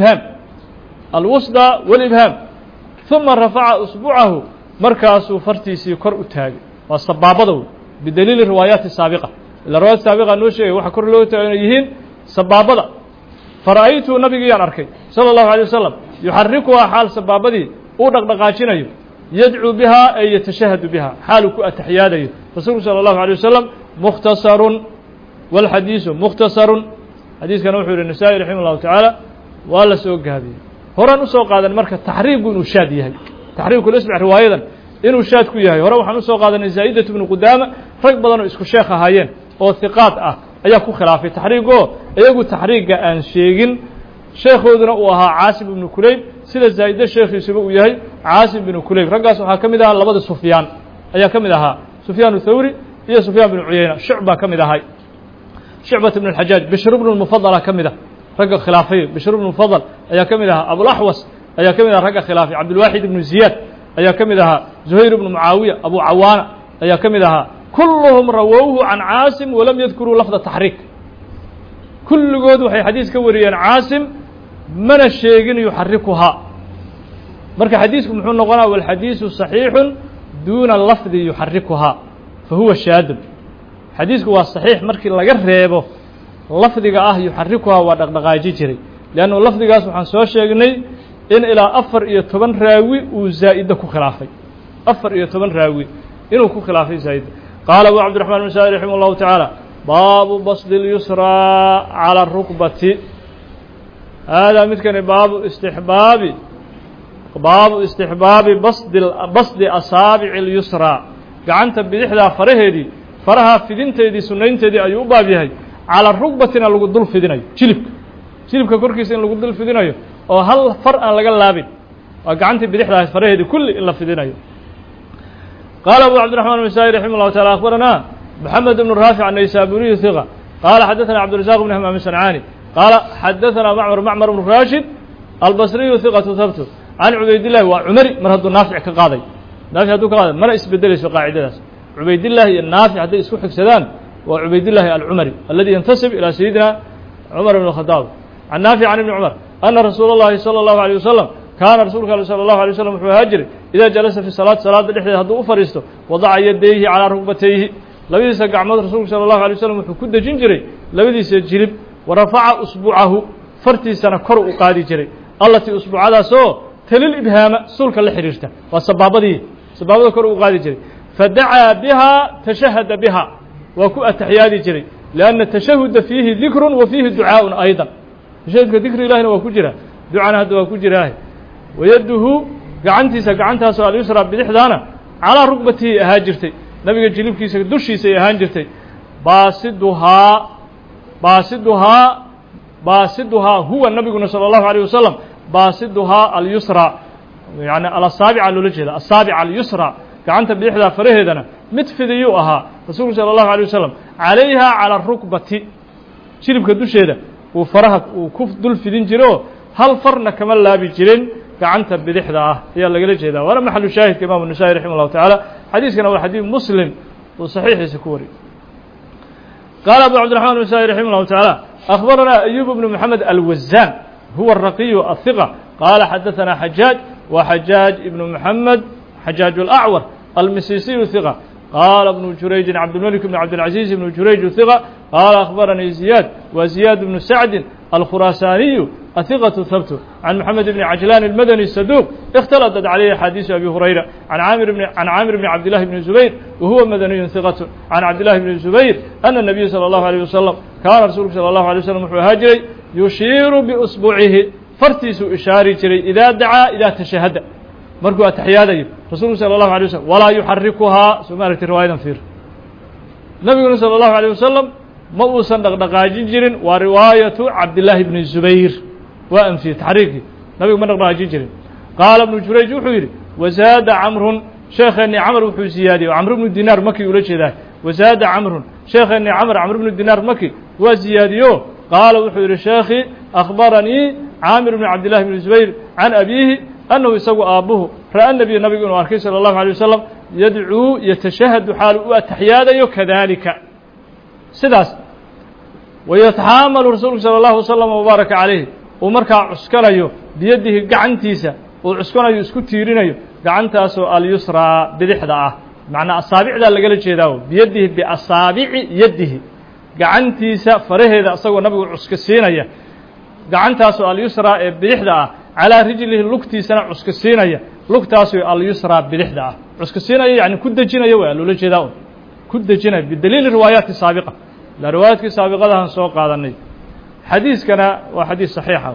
walibhaam ثuma rafaca usbucahu markaasuu fartiisii kor u taagay waa sabaabada wey bidaliili riwaayaati saabiqa ila riwaayat saabiqa noo sheegay waxa kor loo taagay inay yihiin sabaabada fara'aytuu nabigiyaan arkay salى الlahu عalيه wasalam yuxarikuhaa xaal sabaabadii uu dhaqdhaqaajinayo yadcuu bihaa ay yatashahadu biha xaaluu ku ataxiyaadayo rasuulku salى الlahu عalيه wasalam mukhtasarun والxadiiثu mukhtasarun xadiiskana wuxuu yihi النasaaئي raximah الlahu taعaalى waa la soo gaabiyey horaan usoo qaadan marka taxriibku inuu shaad yahay taxriibku lisbc riwaayadan inuu shaad ku yahay hore waxaan usoo qaadanay zaa'idaة bnu qudaama rag badan oo isku sheekh ahaayeen oo hiqaad ah ayaa ku khilaafay taxriigoo iyagu taxriigga aan sheegin sheekhooduna uu ahaa caasim ibnu kulayb sida zaa'ide sheekhiisuba uu yahay caasim bnu kulayb raggaas waxaa ka mid ahaa labada sufyaan ayaa ka mid ahaa sufyaan thawri iyo sufyaan bnu cuyayna shucba ka mid ahay شعبة بن الحجاج بشر بن المفضل كمده رجل خلافي بشر بن المفضل أيا كمدها أبو الأحوص أيا كمدها رجل خلافي عبد الواحد بن زياد أيا كمدها زهير بن معاوية أبو عوانة أيا كمدها كلهم رووه عن عاصم ولم يذكروا لفظ التحريك كل جود وحي حديث كوري عن عاصم من الشيء يحركها مركز حديثكم حنا قنا والحديث صحيح دون اللفظ يحركها فهو شاذ xadiisku waa صaxiix markii laga reebo lafdiga ah yuxarikuhaa waa dhaqdhaqaaji jiray leannu lafdigaas waxaan soo sheegnay in ilaa 4 raawi uu zaa'ida ku khilaafay 4 raawi inuu ku khilaafay zaa'ida qaala abu cabdiraxmaan bn saa'id raximah الlahu taعaalى baabu basdi اlyusraa calى الrukbati haadaa midkani baabu istixbaabi basdi asaabici اlyusraa gacanta bidixdaa faraheedii faraha fidinteedii sunnaynteedii ayuu u baab yahay calى rugbatina lagu dul fidinayo jilibka korkiisa in lagu dul fidinayo oo hal far aan laga laabin waa gacantii bidixda ahayd faraheedii kulli in la fidinayo qaala abu cabdiraxmaan النسائي raximah الlahu taعala akhbarana محamed بن raafic الnaysaburiي ثiqة qaala xadaثana cabdiرaزاq بn hmam صنعاni qaala xadaثana macmar بن rashid albصriyu ثiqaةu habtu can cubaydillahi waa cumari mar hadduu naafic ka qaaday naafic hadduu ka qaaday mana isbedelayso qaacidadaas cubaydillahi iyo naafic hadday isku xigsadaan waa cubaydillahi alcumari aladi yantasib ilى sayidina cumar bn الkhadaab can naafic can ibni cumar ana rasuula اllahi salى الlahu عalيه wasalam kaana rasuulka al salى الlahu عalيه waslm wuxuu ahaa jiray idaa jalasa fi salaada dhexdeeda hadduu u fadhiisto wadaca yadayhi calىa rugbatayhi labadiisa gacmood rasuulku salى الlahu عalيه waslm wuxuu ku dejin jiray labadiisa jilib warafaca usbucahu fartiisana kor u qaadi jiray allatii usbuucadaasoo talil ibhaama suulka la xidhiirta waa sabaabada kor u qaadi jiray fadacaa bihaa tashahada biha waa ku ataxiyaadi jiray lianna tashahuda fiihi dikrun wa fiihi ducaaءun ayضa tashahudka dikri ilahina waa ku jira ducana hadda waa ku jiraah wayaduhu gacantaasoo alyusra bidixdaana calىa rugbatihi ahaa jirtay nabiga jilibkiisa dushiisay ahaan jirtay baasiduhaa huwa nabiguna salى الlahu عalيه wasalam baasiduhaa alyusra yani alasaabica loola jeeda asaabica alyusra gacanta bidixdaa faraheedana mid fidiyuu ahaa rasuulku salى الlahu عalيه wasalam calayha calى rukbati jilibka dusheeda uu faraha uu ku dul fidin jiro hal farna kama laabi jirin gacanta bidixda ah ayaa lagala jeedaa waana maxalu shaahidka imam النasaaئي raximah الlahu taعala xadiiskana waa xadiid muslim uu saxiixiisa ku wariyay qaala abu cabdiرaحman النasaaئي raximah الlahu taعala أخبرنا أيوب بن محمد الوزان هو الرقي الثقة قال حدثنا حجاج وحجاج بن محمد حجاج الأعور المسيسي ثقة قال ابن جريج عبد الملك بن عبد العزيز بن جريج ثقة قال أخبرني زياد وزياد بن سعد الخراساني الثقة ثبت عن محمد بن عجلان المدني الصدوق اختلطت عليه حديث أبي هريرة عن عامر بن عبد الله بن الزبير وهو مدني ثقة عن عبد الله بن الزبير أن النبي صلى الله عليه وسلم كان رسولك صلى الله عليه وسلم هاجري يشير بأصبعه فرتيس إشاري جري إذا دعا إذا تشهد مركوا تحيادي رسول صلى الله عليه وسلم ولا يحركها سمارة رواية فير النبي صلى الله عليه وسلم ما وصل دقاجين جرين ورواية عبد الله بن الزبير وأنفي تحريكي نبي من دقاجين جرين قال ابن جريج وحيري وزاد عمرو شيخني عمرو وحو زيادي وعمرو بن دينار مكي ولجه ذا وزاد عمرو شيخني عمرو بن دينار مكي وزياديو قال وحيري شيخي أخبرني عامر بن عبد الله بن الزبير عن أبيه أنه يسوى أبوه رأى النبي وأركي صلى الله عليه وسلم يدعو يتشهد حاله وتحياده كذلك سداس ويتحامل رسول صلى الله عليه وسلم وبارك عليه ومركع عسكريه بيده قعنتيسا وعسكريه يسكو تيرينيه قعنتاسو اليسرى بدحدا معنى أصابع ذا اللي قال جيداو بيده بأصابع يده قعنتيسا فرهيدا أصغو نبي عسكسينيه قعنتاسو اليسرى بدحدا على رجله لugtiisana cuskasiinaya lugtaasu al-yusra bidixda cuskasiinaya yani ku dajinaya waa loo jeedaa ku dajinaya bidaliil riwaayaat saabiqa la riwaayaadkii saabiqadahan soo qaadanay xadiiskana waa xadiis saxiixa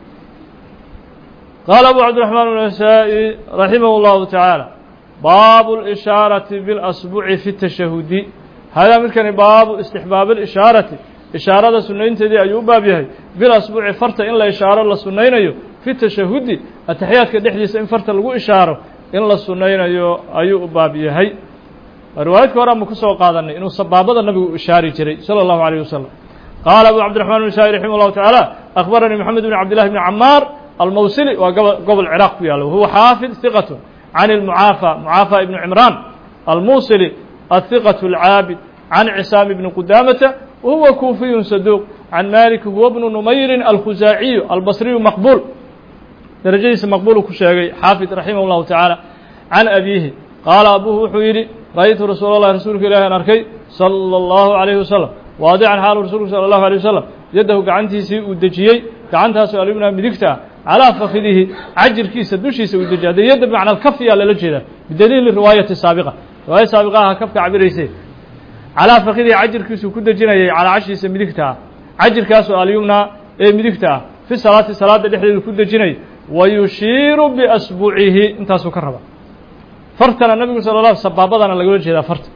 qaala abu cabdiraxmaan an-nasaa'i rahimahullahu ta'ala baabu al-ishaarati bil asbu'i fi at-tashahhudi hada midkani baabu istixbaab al-ishaarati ishaarada sunnaynteedii ayuu baab yahay bil asbu'i farta in la ishaaro la sunnaynayo في التشهد التحيات كدحديس إن فرت لغو إشارة إن لا سنين أيو بابي هي رواية كورا مكسو قادني إنه صبابة النبي إشاري جري صلى الله عليه وسلم قال أبو عبد الرحمن النسائي رحمه الله تعالى أخبرني محمد بن عبد الله بن عمار الموصلي وقبل العراق فيها وهو حافظ ثقة عن معافى ابن عمران الموصلي الثقة العابد عن عسام بن قدامة وهو كوفي صدوق عن مالك هو ابن نمير الخزاعي البصري مقبول درجيس مقبول كشاغي حافظ رحمه الله تعالى عن أبيه قال أبوه وحيري رأيت رسول الله رسولك إله أركي صلى الله عليه وسلم واضعا حال رسولك صلى الله عليه وسلم يده قعنتي سي ودجيي قعنتها سؤالنا مدكتها على فخذه عجر كيس دوشي سي ودجي هذا يد معنى الكف على لجده بدليل الرواية السابقة الرواية السابقة كف عبريسي على فخذه عجر كيس ودجينا على عشر سي مدكتها عجر كاس اليومنا مدكتها في صلاة الإحدى كدجينا ويشير بأسبوعه انت سكربا فرتنا النبي صلى الله عليه وسلم سبابتنا لغو جيدا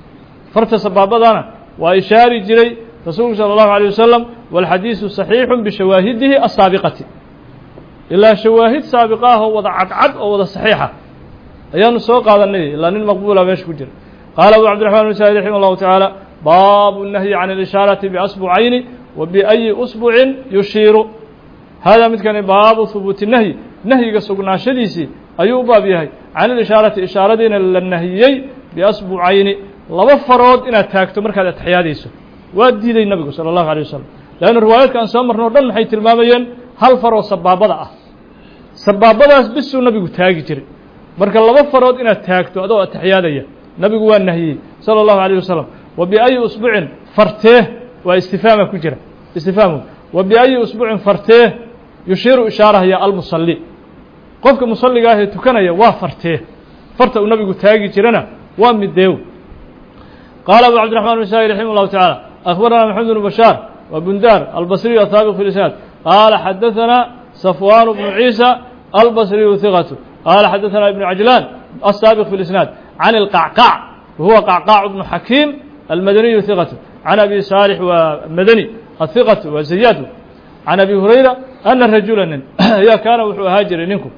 فرت سبابتنا وإشاري جري رسول صلى الله عليه وسلم والحديث صحيح بشواهده السابقة إلا شواهد سابقة وضع عد أو وضع صحيحة أيان سوق هذا النبي لأن المقبولة مش كجر قال أبو عبد الرحمن بن سعيد رحمه الله تعالى باب النهي عن الإشارة بأصبعين وبأي أصبع يشير هذا مثل باب ثبوت النهي نهي قصقنا شديسي أيوب بابيهي عن الإشارة إشارتين للنهيي بأصبعين لبفرود إن تاكتو مركز التحياديسو وادي لي النبي صلى الله عليه وسلم لأن الروايات كان سامر نوردن حيث الماميين هل فرو سبابة سبابة بسو النبي تاكي جري مركز لبفرود إن تاكتو أدو التحيادية نبي هو النهي صلى الله عليه وسلم وبأي أسبوع فرته واستفهام كجرة استفهامه وبأي أسبوع فرته يشير إشارة هي المصلي قفك مصلي قاهي تكنيا وفرته فرته النبي تاكي جرنا ومديو قال أبو عبد الرحمن بن سعيد رحمه الله تعالى أخبرنا محمد بن بشار وبندار البصري السابق في الإسناد قال حدثنا صفوان بن عيسى البصري ثقته قال حدثنا ابن عجلان السابق في الإسناد عن القعقاع وهو قعقاع بن حكيم المدني ثقته عن أبي صالح ومدني الثقة وزياده عن أبي هريرة أن رجلا يا كان هاجر منكم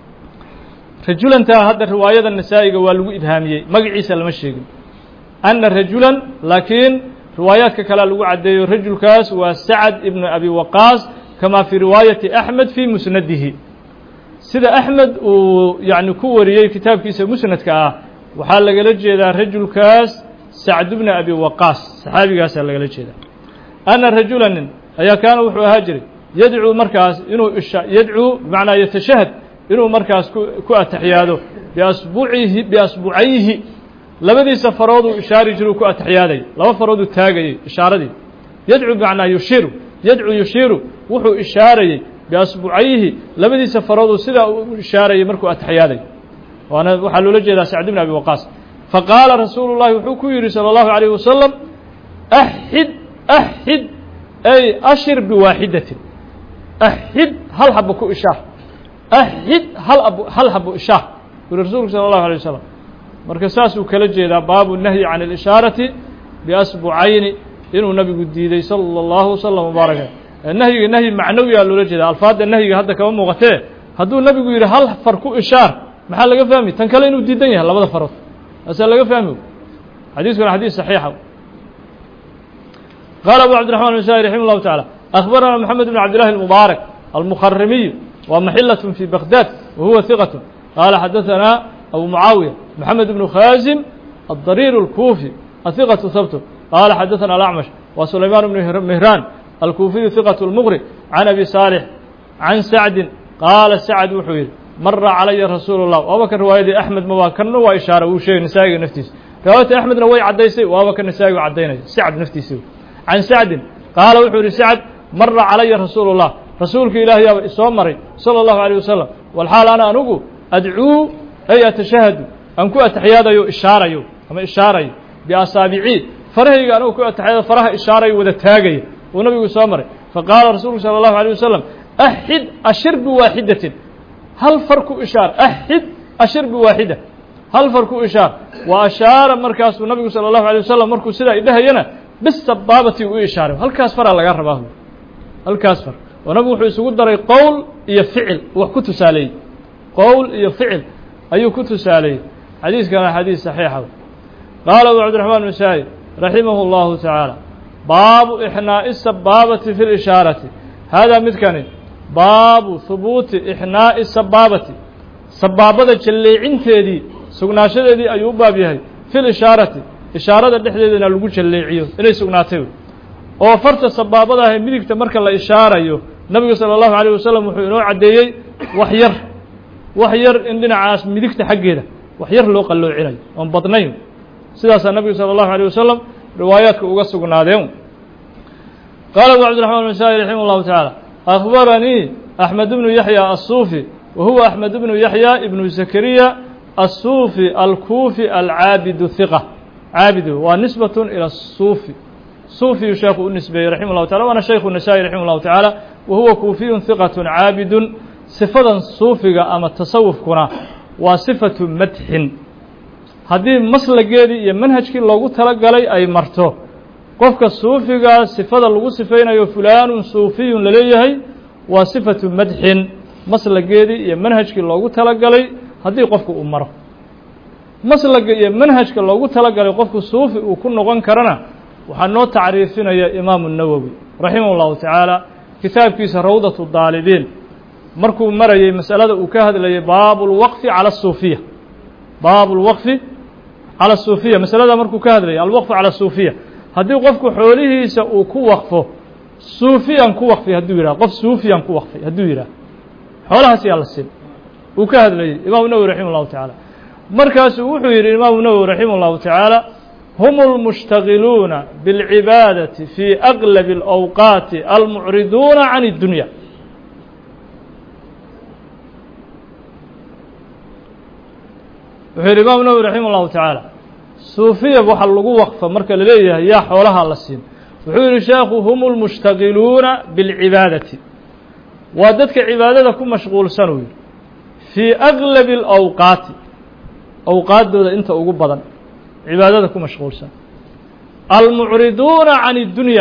رجلا هذا الرواية النسائي والو إبهامية مقعيس المشيق أن رجلا لكن روايات كلا لو عدي رجل كاس وسعد ابن أبي وقاص كما في رواية أحمد في مسنده سيدة أحمد ويعني كوري كتاب كيس مسند كاه وحال لجي إذا رجل كاس سعد ابن أبي وقاص صحابي كاس لجي أن رجلا أي كان وحو هاجري يدعو مركز إنه يدعو بمعنى يتشهد إنه مركز كأتحياده بأسبوعيه labadiisa farooduu ishaari jiru ku atixiyaaday laba farooduu taagayay ishaaradii yadcu macnaa yushiru yadcu yushiru wuxuu ishaarayay biasbuucayhi labadiisa farooduu sidaa u ishaarayay markuu atixiyaaday waana waxaa loola jeedaa sacd ibn abi waqaas faqaala rasuulu llahi wuxuu ku yidhi sala allahu calayhi wasalam axid ay ashir biwaaxidatin axid hal habo ku ishaar axid hal habo ishaar wuri rasuulku sala allahu alayh wasalam marka saasuu kala jeedaa baabu nahyi can اlishaarati biasbucayni inuu nabigu diiday sala allahu wasalam mubaaraka nahyiga nahyi macnawiyaa loola jeeda alfaadda nahyiga hadda kama muuqatee hadduu nabigu yidhi hal far ku ishaar maxaa laga fahmi tan kale inuu diidan yahay labada farood asaa laga fahmi xadiiskuna xadiis saxiixa qaala abu cabdiraxman bn saa'id raximah llahu taعala akhbarana moxamed bn cabdillahi almubaarak almukharimiyu wa maxilatun fi baghdad wahuwa hiqat qaala xadaثana أبو معاوية محمد بن خازم الضرير الكوفي الثقة ثبت قال حدثنا الأعمش وسليمان بن مهران الكوفي ثقة المغري عن أبي صالح عن سعد قال سعد وحويل مر علي رسول الله وابكر رواية أحمد مواكرنا وإشارة وشيء نسائي نفتيس رواية أحمد نوي عديسي وابكر نسائي وعدينا سعد نفتيسي عن سعد قال وحويل سعد مر علي رسول الله رسولك إلهي صومري صلى الله عليه وسلم والحال أنا أنقو أدعو أي أتشهد أنكو أتحيادا يو إشارة يو أما إشارة بأصابعي فرهي أنو كو أتحيادا فرها إشارة وذا تاقي ونبي سامري فقال رسول صلى الله عليه وسلم أحد أشر بواحدة هل فرق إشارة أحد أشر بواحدة هل فرق إشارة وأشار مركز النبي صلى الله عليه وسلم مركز سلا إدها ينا بالسبابة وإشارة هل كاسفر على قربه هل كاسفر ونبي يسوق دري قول يفعل وكتو سالي قول يفعل أيو كنت سالي حديث كان حديث صحيح قال أبو عبد الرحمن بن سعيد رحمه الله تعالى باب إحناء السبابة في الإشارة هذا مثل باب ثبوت إحناء السبابة سبابة جلي عنتي سقناشة دي أيوب بها في الإشارة إشارة الدحدة نلقو جلي عيو إلي سقناتيو وفرت السبابة هي ملك تمرك الإشارة أيو النبي صلى الله عليه وسلم وحينو عديي وحير وحير عندنا عاش مدكت حقيده وحير لو قلو علي وان بطنين سيداس النبي صلى الله عليه وسلم رواياتك uga sugnaadeen قال ابو عبد الرحمن بن سعيد رحمه الله تعالى اخبرني احمد بن يحيى الصوفي وهو احمد بن يحيى ابن زكريا الصوفي الكوفي العابد الثقة عابد ونسبة الى الصوفي صوفي شيخ النسبي رحمه الله تعالى وانا شيخ النسائي رحمه الله تعالى وهو كوفي ثقة عابد صفة صوفية أما التصوف كنا وصفة مدح haddii maslageedii iyo manhajkii loogu talagalay ay marto qofka suufigaa sifada lagu sifaynayo fulaanun suufiyun laleeyahay waa sifatu madxin maslageedii iyo manhajkii loogu talagalay haddii qofku uu maro maslaga iyo manhajka loogu talagalay qofku suufi uu ku noqon karana waxaa noo tacriifinaya imaamu الnawowi raximah اllahu tacaala kitaabkiisa rawdatu daalibiin markuu marayay masalada uu ka hadlayay baabu اlwaqfi calى الsuufiya baabu اlwaqfi calى الsuufiya masalada markuu ka hadlayay alwaqfu calى الsuufiya haddii qofku xoolihiisa uu ku waqfo suufiyan ku waqfi hadduu yidhah qof suufiyan ku waqfay hadduu yidhah xoolahaas yaa la siin uu ka hadlayay imaamu nawowi raximah اllahu tacaala markaasuu wuxuu yidhi imaamu nawowi raximah اllahu tacaala hum اlmushtagiluuna biاlcibaadati fii aglabi اlawqaati almucriduuna can اddunya wuxuu yidhi imaamu nawowi raximah اllahu tacaala suufiya waxa lagu waqfa marka la leeyahay yaa xoolaha la siin wuxuu yidhi sheekhu hum اlmushtagiluuna biاlcibaadati waa dadka cibaadada ku mashquulsan uu yidhi fii aglabi اlawqaati awqaaddooda inta ugu badan cibaadada ku mashquulsan almucriduuna can اddunya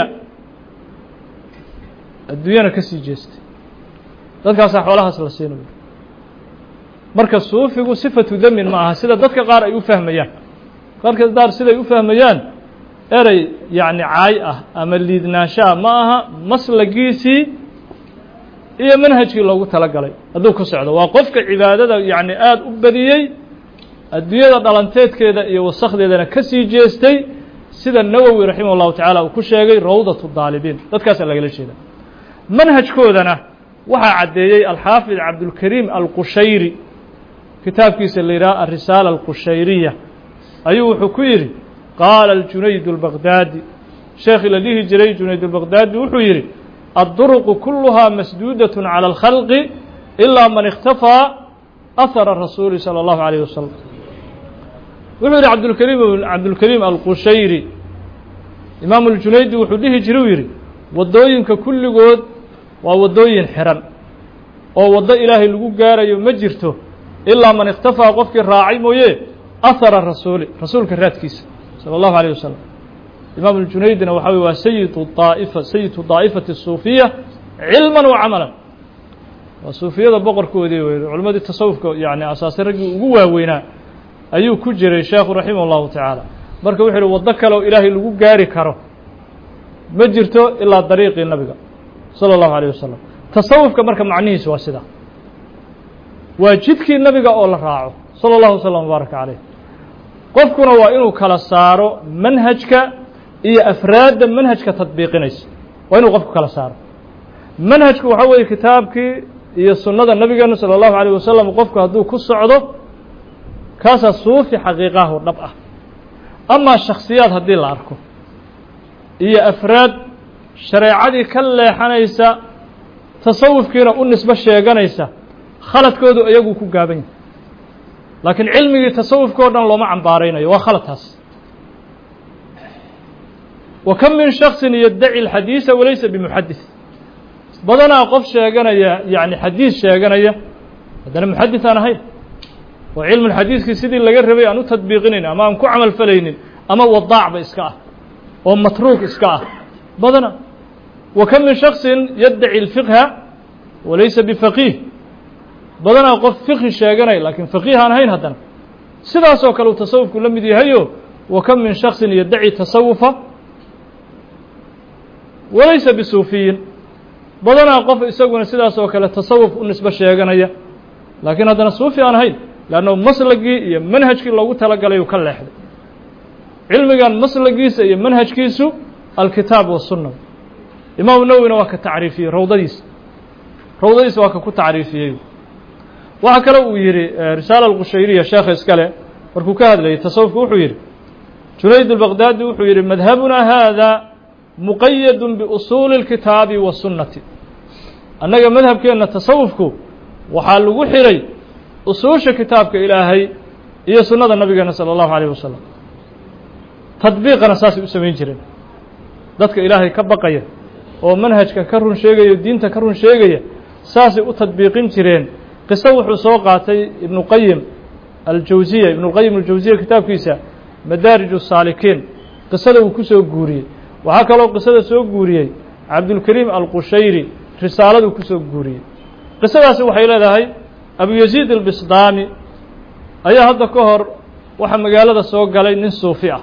adduunyana ka sii jeestay dadkaasaa xoolahaas la siinayo marka suufigu sifatu damin ma aha sida dadka qaar ay u fahmayaan qaarka qaar siday u fahmayaan erey yacni caay ah ama liidnaanshaa ma aha maslagiisii iyo manhajkii loogu talagalay hadduu ku socdo waa qofka cibaadada yacni aada u badiyey adduunyada dhalanteedkeeda iyo wasakdeedana ka sii jeestay sida nawowi raximah اllahu tacaala uu ku sheegay rawdatu daalibiin dadkaasaa lagala jeeda manhajkoodana waxaa caddeeyey alxaafid cabdulkariim alqushayri kitaabkiisa la yidhaha arisaala alqushayriya ayuu wuxuu ku yidhi qaala aljunayd اlbaqdaadi sheekhi la dhihi jiray junayd اlbaqdaadi wuxuu yidhi adduruqu kuluhaa masduudaة calى اlkhalqi ilaa man اktafaa ahara rasuuli salى اllahu عalيyه wasalam wuxuu yidhi cabdulkariim alqushayri imaamu اljunaydi wuxuu dhihi jira u yidhi waddooyinka kulligood waa waddooyin xiran oo waddo ilaahay lagu gaarayo ma jirto ilaa man اktafaa qofkii raacay mooye ahara rasuuli rasuulka raadkiisa salى اllahu عalيه wasalam imaamu اljunaydina waxa wey waa sayidu daa'ifati الsuufiya cilma wa camala waa suufiyada boqorkoodii wey culimadii tasawufka yani asaasay raggii ugu waaweynaa ayuu ku jiray sheekhu raximah اllahu tacaala marka wuxuu yihi waddo kale oo ilaahay lagu gaari karo ma jirto ilaa dariiqii nabiga salى اllahu عalيه wasalam tasawufka marka macnihiisu waa sidaa waa jidkii nabiga oo la raaco salى اllahu waslm wbaaraka caleyh qofkuna waa inuu kala saaro manhajka iyo afraadda manhajka tadbiiqinaysa waa inuu qofku kala saaro manhajku waxaa weeye kitaabkii iyo sunnada nabigeenu salى اllahu عalيه wasalam qofku hadduu ku socdo kaasaa suufi xaqiiqahu dhab ah amaa shakhsiyaad haddii la arko iyo afraad shareecadii ka leexanaysa tasawufkiina u nisbo sheeganaysa khaladkoodu iyagu ku gaaban yahay laakiin cilmigii tasawufka o dhan looma cambaaraynayo waa khaladkaas wa kam min shaksin yaddaci اlxadiisa walaysa bimuxadis badanaa qof sheeganaya yani xadiis sheeganaya haddana muxadis aan ahayn oo cilmu xadiiskii sidii laga rabay aan u tadbiiqinayn ama aan ku camal falaynin ama wadaacba iska ah oo matruuk iska ah badana wa kam min shaksin yaddaci اlfiqha walaysa bifaqiih badanaa qof fiqhi sheeganay laakiin faqiih aan ahayn haddana sidaasoo kale uu tasawufku la mid yahayo wa kam min shaksin yaddaci tasawufa walaysa bisuufiyin badanaa qof isaguna sidaasoo kale tasawuf u nisbo sheeganaya laakiin haddana suufi aan ahayn leanno maslagii iyo manhajkii loogu talagalay uu ka leexday cilmigan maslagiisa iyo manhajkiisu alkitaab wasunna imaamu nawowina waa ka tacriifiyey rawdadiisa waa ka ku tacriifiyey waxaa kale uu yidhi risaala alqushayriya sheekha iskale markuu ka hadlayay tasawufka wuxuu yidhi junayd albaqdaadi wuxuu yidhi madhabuna haada muqayadu biusuuli اlkitaabi wasunnati annaga madhabkeenna tasawufku waxaa lagu xiray usuusha kitaabka ilaahay iyo sunnada nabigeena salى اllahu عalيه wasalam tadbiiqana saasay u samayn jireen dadka ilaahay ka baqaya oo manhajka ka run sheegaya diinta ka run sheegaya saasay u tadbiiqin jireen qiso wuxuu soo qaatay ibnu qayim الجوزية ابن القيم الجوزية كتاب كيسا مدارج السالكين قصده وكسو قوري وهكا لو قصده سو قوري عبد الكريم القشيري رسالة وكسو قوري قصده سوحي لها هاي أبو يزيد البسطامي أي هذا كهر وحا مقالة سوق علي نين صوفية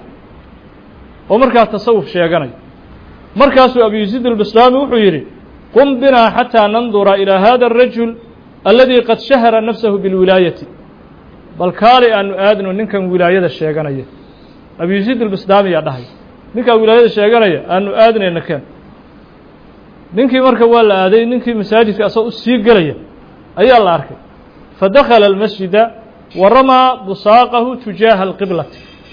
ومركا تصوف شيئا مركا أبو يزيد البسطامي وحيري قم بنا حتى ننظر إلى هذا الرجل الذي قد شهر نفسه بالولاية بل كالي أن آدن ننكا ولاية الشيئا أبو يزيد البسطامي يدهي ننكا ولاية الشيئا أن آدن ينكا ننكي مركا ولا آدي ننكي مساجد أصلا السيق لي أي الله أركي فدخل المسجد ورمى بصاقه تجاه القبلة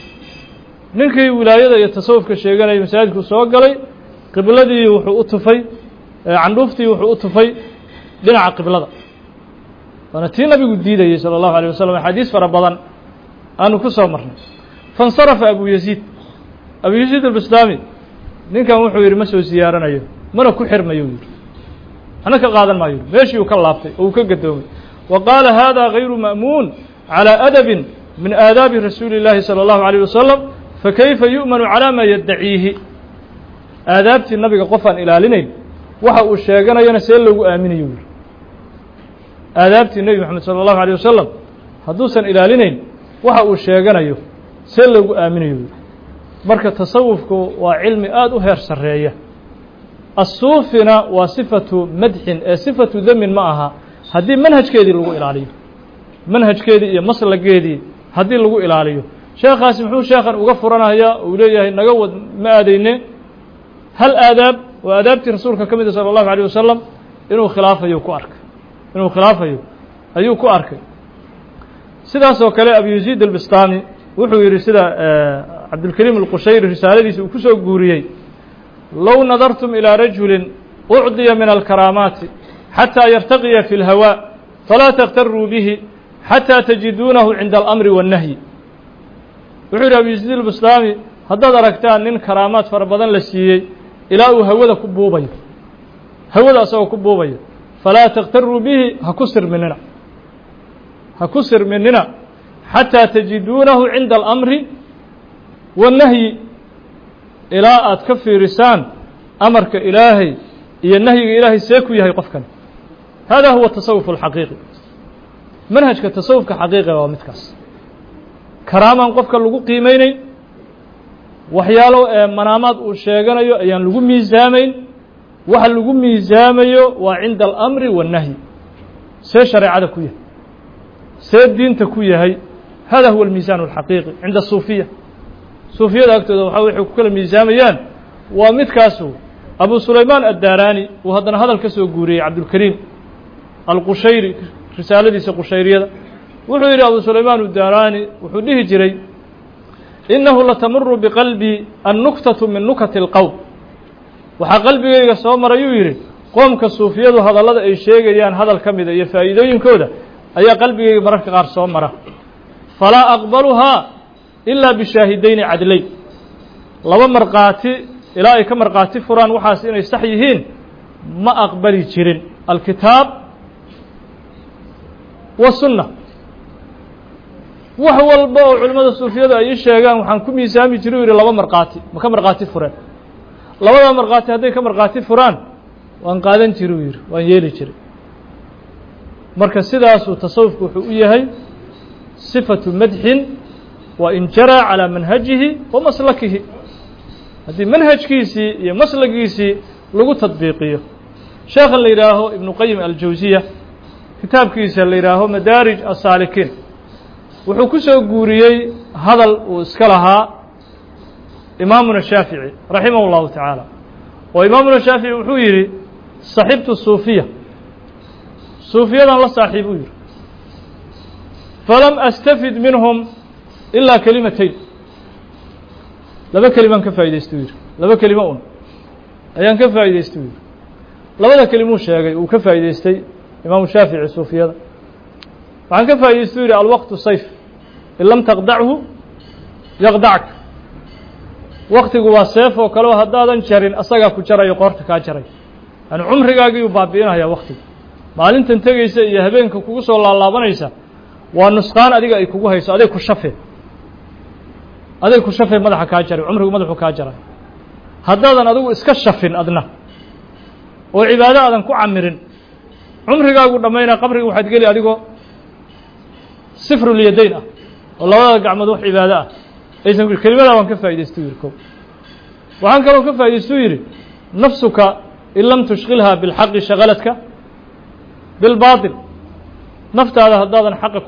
ننكي ولاية يتصوف كالشيئا مساجد سوق لي قبلتي وحو أطفي عندوفتي وحو أطفي دنع قبلة وانا تي نبي قديده صلى الله عليه وسلم حديث فربضان أنه كسر مرنا فانصرف أبو يزيد البسطامي نين كان وحو يرمسو زيارنا يو منا كحر ما يوير أنا كقادن ما يوير ماشي وكلابتي وكقدومي وقال هذا غير مأمون على أدب من آداب رسول الله صلى الله عليه وسلم فكيف يؤمن على ما يدعيه آدابتي النبي قفا إلى لنين وحا الشيغانا ينسيل له آمين يوير آدابتي النبي محمد صلى الله عليه وسلم حدوثا إلى لنين وحا الشيغانا ينسيل له آمين يوير marka tasawufku waa cilmi aad u heer sareeya as-suufina waa sifatu madhin ee sifatu dhamin ma aha hadii manhajkeedii lagu ilaaliyo manhajkeedii iyo maslageedii hadii lagu ilaaliyo sheekhaasi muxuu sheekhan uga furanayaa oo leeyahay naga wad ma aadayne hal aadab wa aadabti rasuulka kamida sallallahu alayhi wasallam inuu khilaafayo ayuu ku arkay sidaas oo kale Abu Yazid al-Bistami wuxuu yiri sida عبد الكريم القشيري رسالتي وكسو غوريي لو نظرتم إلى رجل أعطي من الكرامات حتى يرتقي في الهواء فلا تغتروا به حتى تجدونه عند الأمر والنهي وحير أبي يزيد البسطامي هذا دركتان من كرامات فربضان لسيي إلى هوذا كبوبي هوذا سوى كبوبي فلا تغتروا به هكسر مننا حتى تجدونه عند الأمر والنهي إلى أتكفي رسان أمرك إلهي إيا النهي إلهي سيكو يهي قفكا هذا هو التصوف الحقيقي منهج كالتصوف كحقيقي ومتكس كراما قفكا لغو قيميني وحيالو منامات وشيغانا أيان لغو ميزامين وحال لغو ميزاميو وعند الأمر والنهي سي شريعة كوية سي الدين تكوية هي هذا هو الميزان الحقيقي عند الصوفية صوفية أكتوده وحاول كل ميزاميان ومتكاسو أبو سليمان الداراني وهذا الكسو قوري عبد الكريم القشيري رسالة دي قشيرية وحير أبو سليمان الداراني وحده جري إنه لتمر بقلبي النكتة من نكت القوم وحا قلبي يسومر يويري قوم كالصوفية هذا الله أي شيء يعني هذا الكمدة يفايدين كودا أي قلبي مرك غار سومرة فلا أقبلها إلا بشاهدين عدلين لو مرقاتي إلى أي كمرقاتي فران وحاسين يستحيهين ما أقبلي جرين الكتاب والسنة وهو الباو علماء الصوفية أي شيء وحنكم يسامي جريوري لو مرقاتي ما كمرقاتي فران لو مرقاتي هذي كمرقاتي فران وانقادن جريور وان يلي جري مركز سداس وتصوف وحوية صفة مدح وإن جرى على منهجه ومسلكه هذه منهج كيسي يا مسلك كيسي لغو تطبيقيه شيخ اللي يراهو ابن قيم الجوزية كتاب كيسي اللي يراهو مدارج السالكين وحكسو قوريي هذا واسكالها إمامنا الشافعي رحمه الله تعالى وإمامنا الشافعي وحويري صاحبت الصوفية صوفية الله صاحبه فلم أستفد منهم إلا كلمتين لبا كلمة كفايدة يستوير لبا كلمة أيان كفايدة يستوير لبا كلمة شاقي وكفايدة يستي إمام الشافعي الصوفي هذا وعن كفايدة يستوير الوقت الصيف إن لم تقدعه يقدعك وقت قوى الصيف وكلو هدادا شارين أصاقا كجرى يقورتك أجري يعني عمرك أجي وبابينها يا وقتي مالين تنتقيس يهبينك كوكسو الله بنيسا ونسخان أديك أي كوجها يسوع أديك كشفة أديك كشفة ماذا كاجر عمره ماذا كاجر هذا أدو إسكشفين أدنى وعبادة أدن كعمرين عمرك أقول لما ينا قبرك واحد قال لي أديكو صفر اليدين والله قاعد مدوح عبادة إذا نقول كلمة لا وانكفى يستويركم وعنك لو كفى يستوير نفسك إن لم تشغلها بالحق شغلتك بالباطل نفت هذا حقك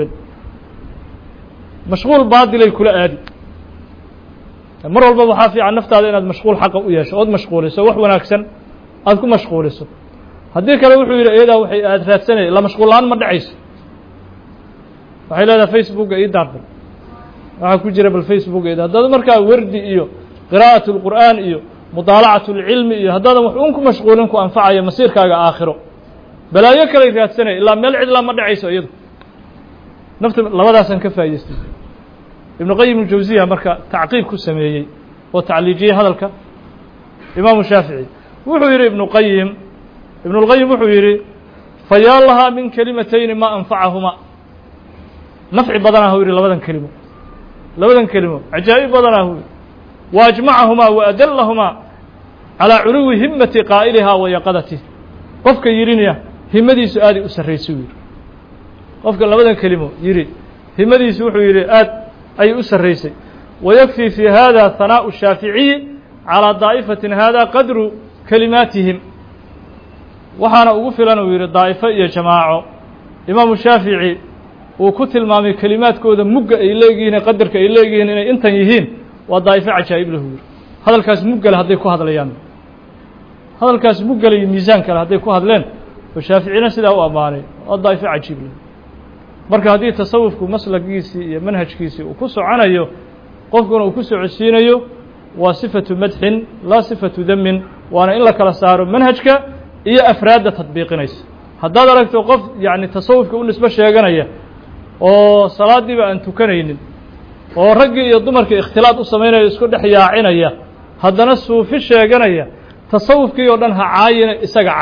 مشغول باطل الكل آدي مرة والبابا حافي عن نفت هذا مشغول حقه وياش أود مشغول سوح وناكسن أذكر مشغول سو هديك لو وحي إذا وحي 3 سنة لا مشغول الآن ما دعيس وحي هذا فيسبوك إيه داربل waxaa ku jira bal Facebook ee hadda markaa wardi iyo qiraa'atu alquraan iyo mudaalacatu alilmi iyo hadda wax uun ku mashquulin ku anfacaya masiirkaaga aakhiro balaayo kale raadsanay ilaa meel cid la ma dhacayso iyadu nafta labadaasan ka faa'iideystay ibn qayyim al-jawziyya marka tacqiib ku sameeyay oo tacliijiyay hadalka imaam shaafici wuxuu yiri ibn qayyim wuxuu yiri fayaalaha min kalimatayn ma anfa'ahuma nafci badanaha yiri labadan kelimo عجائب بدنه واجمعهما وأدلهما على علو همة قائلها ويقظته قفك يرينيا همدي سؤالي أسريسوير قفك لبدن كلمه يري همدي سوحو يري أي أسريسي ويكفي في هذا ثناء الشافعي على ضائفة هذا قدر كلماتهم وحانا أغفلنا ويري الضائفة يا جماعة إمام الشافعي وكتل مامي كلمات كودا مجا إليجين قدرك إليجين إن أنت يهين وضايفة عجائب له هذا الكاس مجا له هذيكو هذا الأيام هذا الكاس مجا له ميزان كله هذيكو هذا لين والشافعيين سيدا وأماني والضايفة عجيب له مركا هذه تصوفكم مسلك كيسي منهج كيسي وكسو عنا يو قفكم وكسو عسين يو وصفة مدح لا صفة ذم وأنا إلا كلا صار منهجك هي أفراد تطبيق نيس هذا درجة وقف يعني تصوفك ونسبة شيء جناية oo salaadiiba aan tukanaynin oo rag iyo dumarka ikhtilaad u sameeynaya isku dhex yaacinaya haddana suufi sheeganaya tasawufkii oo dhan ha caayina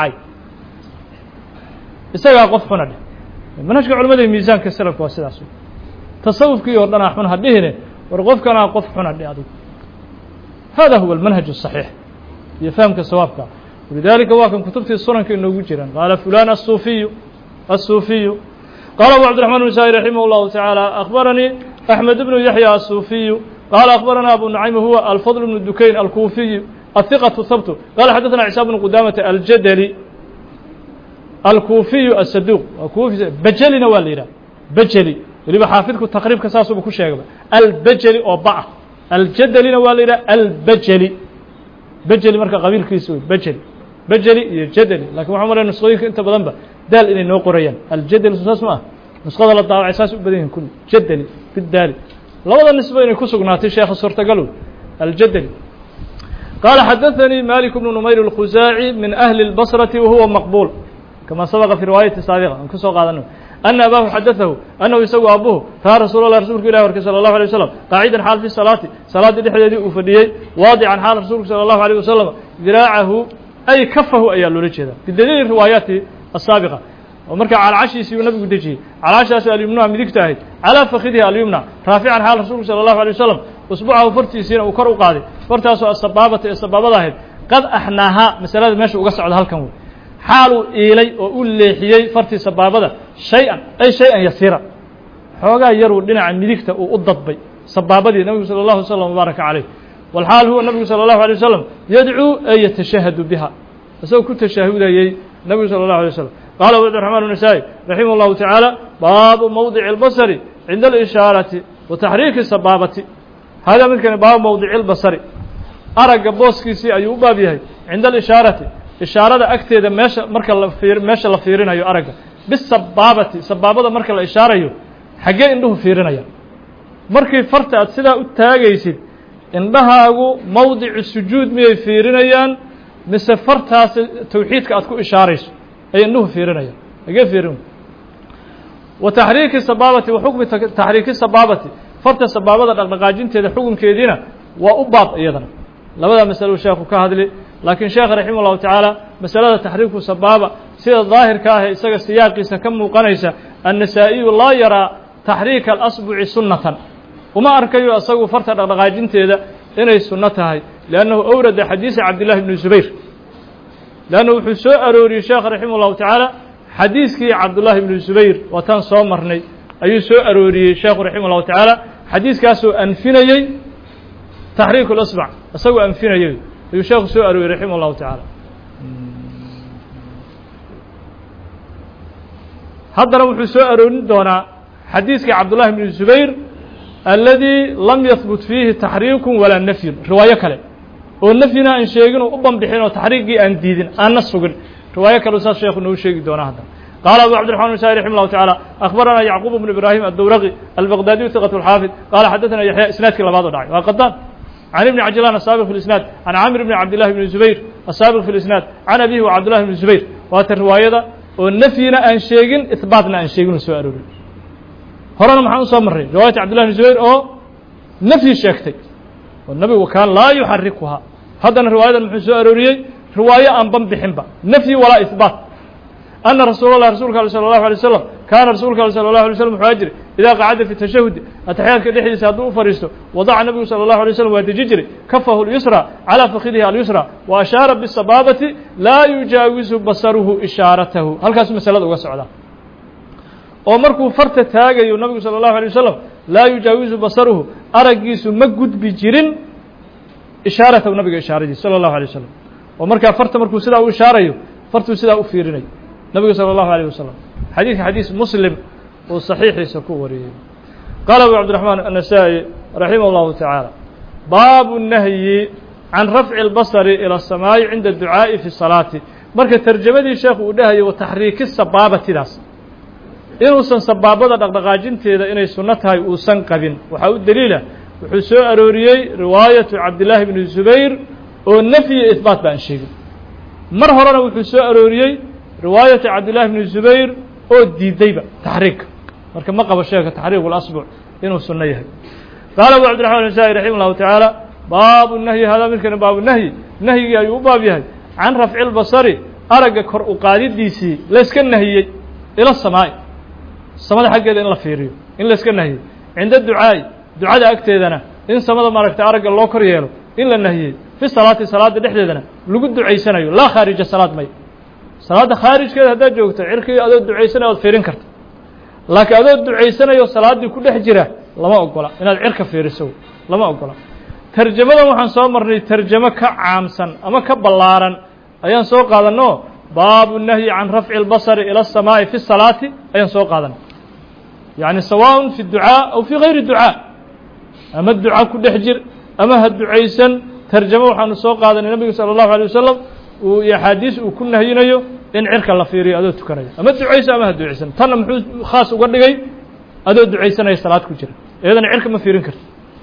isaga qof xun ah manhajka culimada miisaanka salafku waa sidaas tasawufkii oo dhan xun hadihine war qofkana qof xun ah adigu هذا هو المنهج الصحيح يفهم كصوابك ولذلك واكن كتبت السنن كانه جيران قال فلان الصوفي قال أبو عبد الرحمن النسائي رحمه الله تعالى أخبرني أحمد بن يحيى الصوفي قال أخبرنا أبو النعيم هو الفضل بن الدكين الكوفي الثقة الثبت قال حدثنا عيسى بن قدامة الجدلي الكوفي الصدوق الكوفي بجلي نواليرا بجلي اللي بحافظكم تقريب كساسو بكل شيء البجلي أو بعض الجدلي نواليرا بجلي مركا قبيل كيسوي بجلي جدلي لكن محمد النصري أنت بضنبه دال إني نو قريان الجدل اسمه نسخة الله تعالى أساس بدين كل جدلي في الدال لو النسبة إني كسقناتي شيخ صرت قالوا الجدلي قال حدثني مالك بن نمير الخزاعي من أهل البصرة وهو مقبول كما سبق في رواية السابقة أن أباه حدثه أنه يسوى أبوه فرسول الله رسولك إله صلى الله عليه وسلم قاعدا حال في الصلاة صلاة الحديد وفديه واضعا حال رسولك صلى الله عليه وسلم ذراعه أي كفه أي اللوريتشيدا بدليل الروايات السابقة ومركع على عشي سيو نبي قدجي على عشي اليمنى مديكتاهي على فخذها اليمنى رافعا حال رسول صلى الله عليه وسلم اصبعه فرتي سين وكر قادي فرتاسو السبابه ذاهب قد احناها مساله ماشي uga socdo halkan xaalu eelay oo u leexiyay farti sababada shay'an yasira xoogaa yar uu dhinaca midigta uu u dadbay sababadii nabiga sallallahu alayhi wasallam baraka alayhi wal haal huwa nabiga sallallahu alayhi wasallam yad'u ay yatashahadu biha asoo ku tashahudayay nabiga sallallahu alayhi wasallam قال عبد الرحمن النسائي رحمه الله تعالى باب موضع البصر عند الإشارة وتحريك السبابة هذا من كان باب موضع البصر أرق بوسكيسي أيو بابيه عند الإشارة إشارة أكتد ماشا لفيرين أيو أرق بالسبابة سبابة مركا الإشارة أيو حقا إنه فيرين أيو مركي فرطة سلا التاقيسي إنها موضع السجود مي فيرين أيان مثل فرطة توحيدك أتكو إشاريس أي أنه فيرنا أجا فيرون وتحريك السبابة وحكم تحريك السبابة فرط السبابة الرقاجين تذا حكم كيدينا وأباط أيضا لماذا مسألة الشيخ كهذلي لكن شيخ رحمه الله تعالى مسألة تحريك السبابة سيد الظاهر كاه سياقي سكم وقنيسة النسائي لا يرى تحريك الأصبع سنة وما أركيو أصغو فرط دغدغاجين تيدا إنay sunno tahay لأنه أورد حديث عبد الله بن الزبير لأنه wuxuu soo arooriyey sheekh رحمه الله تعالى xadiiskii عبد الله بن الزبير watan soo marnay ayuu soo arooriyey sheekh رحمه الله تعالى xadiiskaasoo anfinayey تحريك الأصبع isagoo anfinayey ayuu sheekhu soo arooriyey رحمه الله تعالى haddana wuxuu soo aroorin doonaa xadiiskii عبد الله بن الزبير الذي لم يثبت فيه تحريك ولا نفي رواية كله والنفينا إن شيء وأبن بحين وتحريك أن ديدن أن نسقن رواية كله سال شيخ إنه شيء دون هذا قال أبو عبد الرحمن النسائي رحمه الله تعالى أخبرنا يعقوب بن إبراهيم الدورقي البغدادي ثقة الحافظ قال حدثنا يحيى إسناد كلا بعض داعي وقدان عن ابن عجلان السابق في الإسناد عن عامر بن عبد الله بن الزبير السابق في الإسناد عن أبيه وعبد الله بن الزبير وهذه الرواية والنفينا أن شيء إثباتنا أن شيء سؤال horana maxaan usoo marray riwaayat cabdillah bn zubayr oo nafyi sheegtay oo nabigu kaan laa yuxarikuhaa haddana riwaayadan muxuu soo arooriyey riwaayo aan ban bixinba nafyi walaa ihbaat ana rasuulallah rasuulka ale sala allahu alay wasalam kaana rasuulka ale sala allahu alay waslam wuxuu jiri idaa qacada fi tashahudi ataxiyaadka dhexdiisa hadduu u fadhiisto wadaca nabigu sala allahu alay waslam waa deji jiray kafahu lyusra calaa fakidihi alyusra wa ashaara bisabaabati laa yujaawizu basaruhu ishaaratahu halkaasuu masalada uga socdaa oo markuu farta taagayo nabigu sala allahu alay wasalam laa yujaawizu basaruhu araggiisu ma gudbi jirin ishaaratahu nabiga ishaaradiisa sala allahu alay wasalam oo markaa farta markuu sidaa u ishaarayo fartuu sidaa u fiirinayo nabigu sala allahu alayh wasalam xadiidka xadiis muslim uu saxiixiisa ku wariyey qaala abu cabdiraxmaan annasaa'i raximah allahu tacaala baabu nahyi can rafci اlbasari ila asamaa'i cinda adducaa'i fi salaati marka tarjamadii sheekhu uu dhahayo wa taxriiki sabaabatidaas inuusan sabaabada dhaqdhaqaajinteeda inay sunno tahay uusan qabin waxaa u daliila wuxuu soo arooriyey riwaayatu cabdillaahi bni zubayr oo nafyi ihbaat baan sheegin mar horena wuxuu soo arooriyey riwaayatu cabdillaahi bni zubayr oo diidayba taxriigka marka ma qabo sheeka taxriiq اlasbuc inuu sunno yahay qaala abu cabdiraxman النasaa'i raximah اllahu tacaala baabu nahyi hadaa midkana baabu nahyi nahyigii ayuu u baab yahay can rafci اlbasari aragga kor u qaadidiisii layska nahiyey ila samaa'i samada xaggeeda in la fiiriyo in la iska nahiyey cinda ducaa'i ducada agteedana in samada maaragtay aragga loo kor yeelo in la nahiyey fi salaati salaada dhexdeedana lagu ducaysanayo laa khaarija salaad may salaadda khaarijkeeda haddaad joogto cirkii adoo ducaysanayo oad fiirin karta laakiin adoo ducaysanayo salaaddii ku dhex jira lama ogola inaad cirka fiiriso lama ogola tarjamadan waxaan soo marnay tarjamo ka caamsan ama ka ballaaran ayaan soo qaadanno baabu nahyi can rafci اlbasari ila الsamaa'i fi salaati ayaan soo qaadanay يعني سواء في الدعاء أو في غير الدعاء أما الدعاء كل حجر أما هالدعيسا ترجمة وحن السوق هذا النبي صلى الله عليه وسلم ويحاديث وكنا هينيو إن عرك الله فيري أدو تكريه أما الدعيسا أما هالدعيسا تنا محوز خاص وقرد جاي أدو الدعيسا هي صلاة كجرة إذا عرك ما فيرين كرت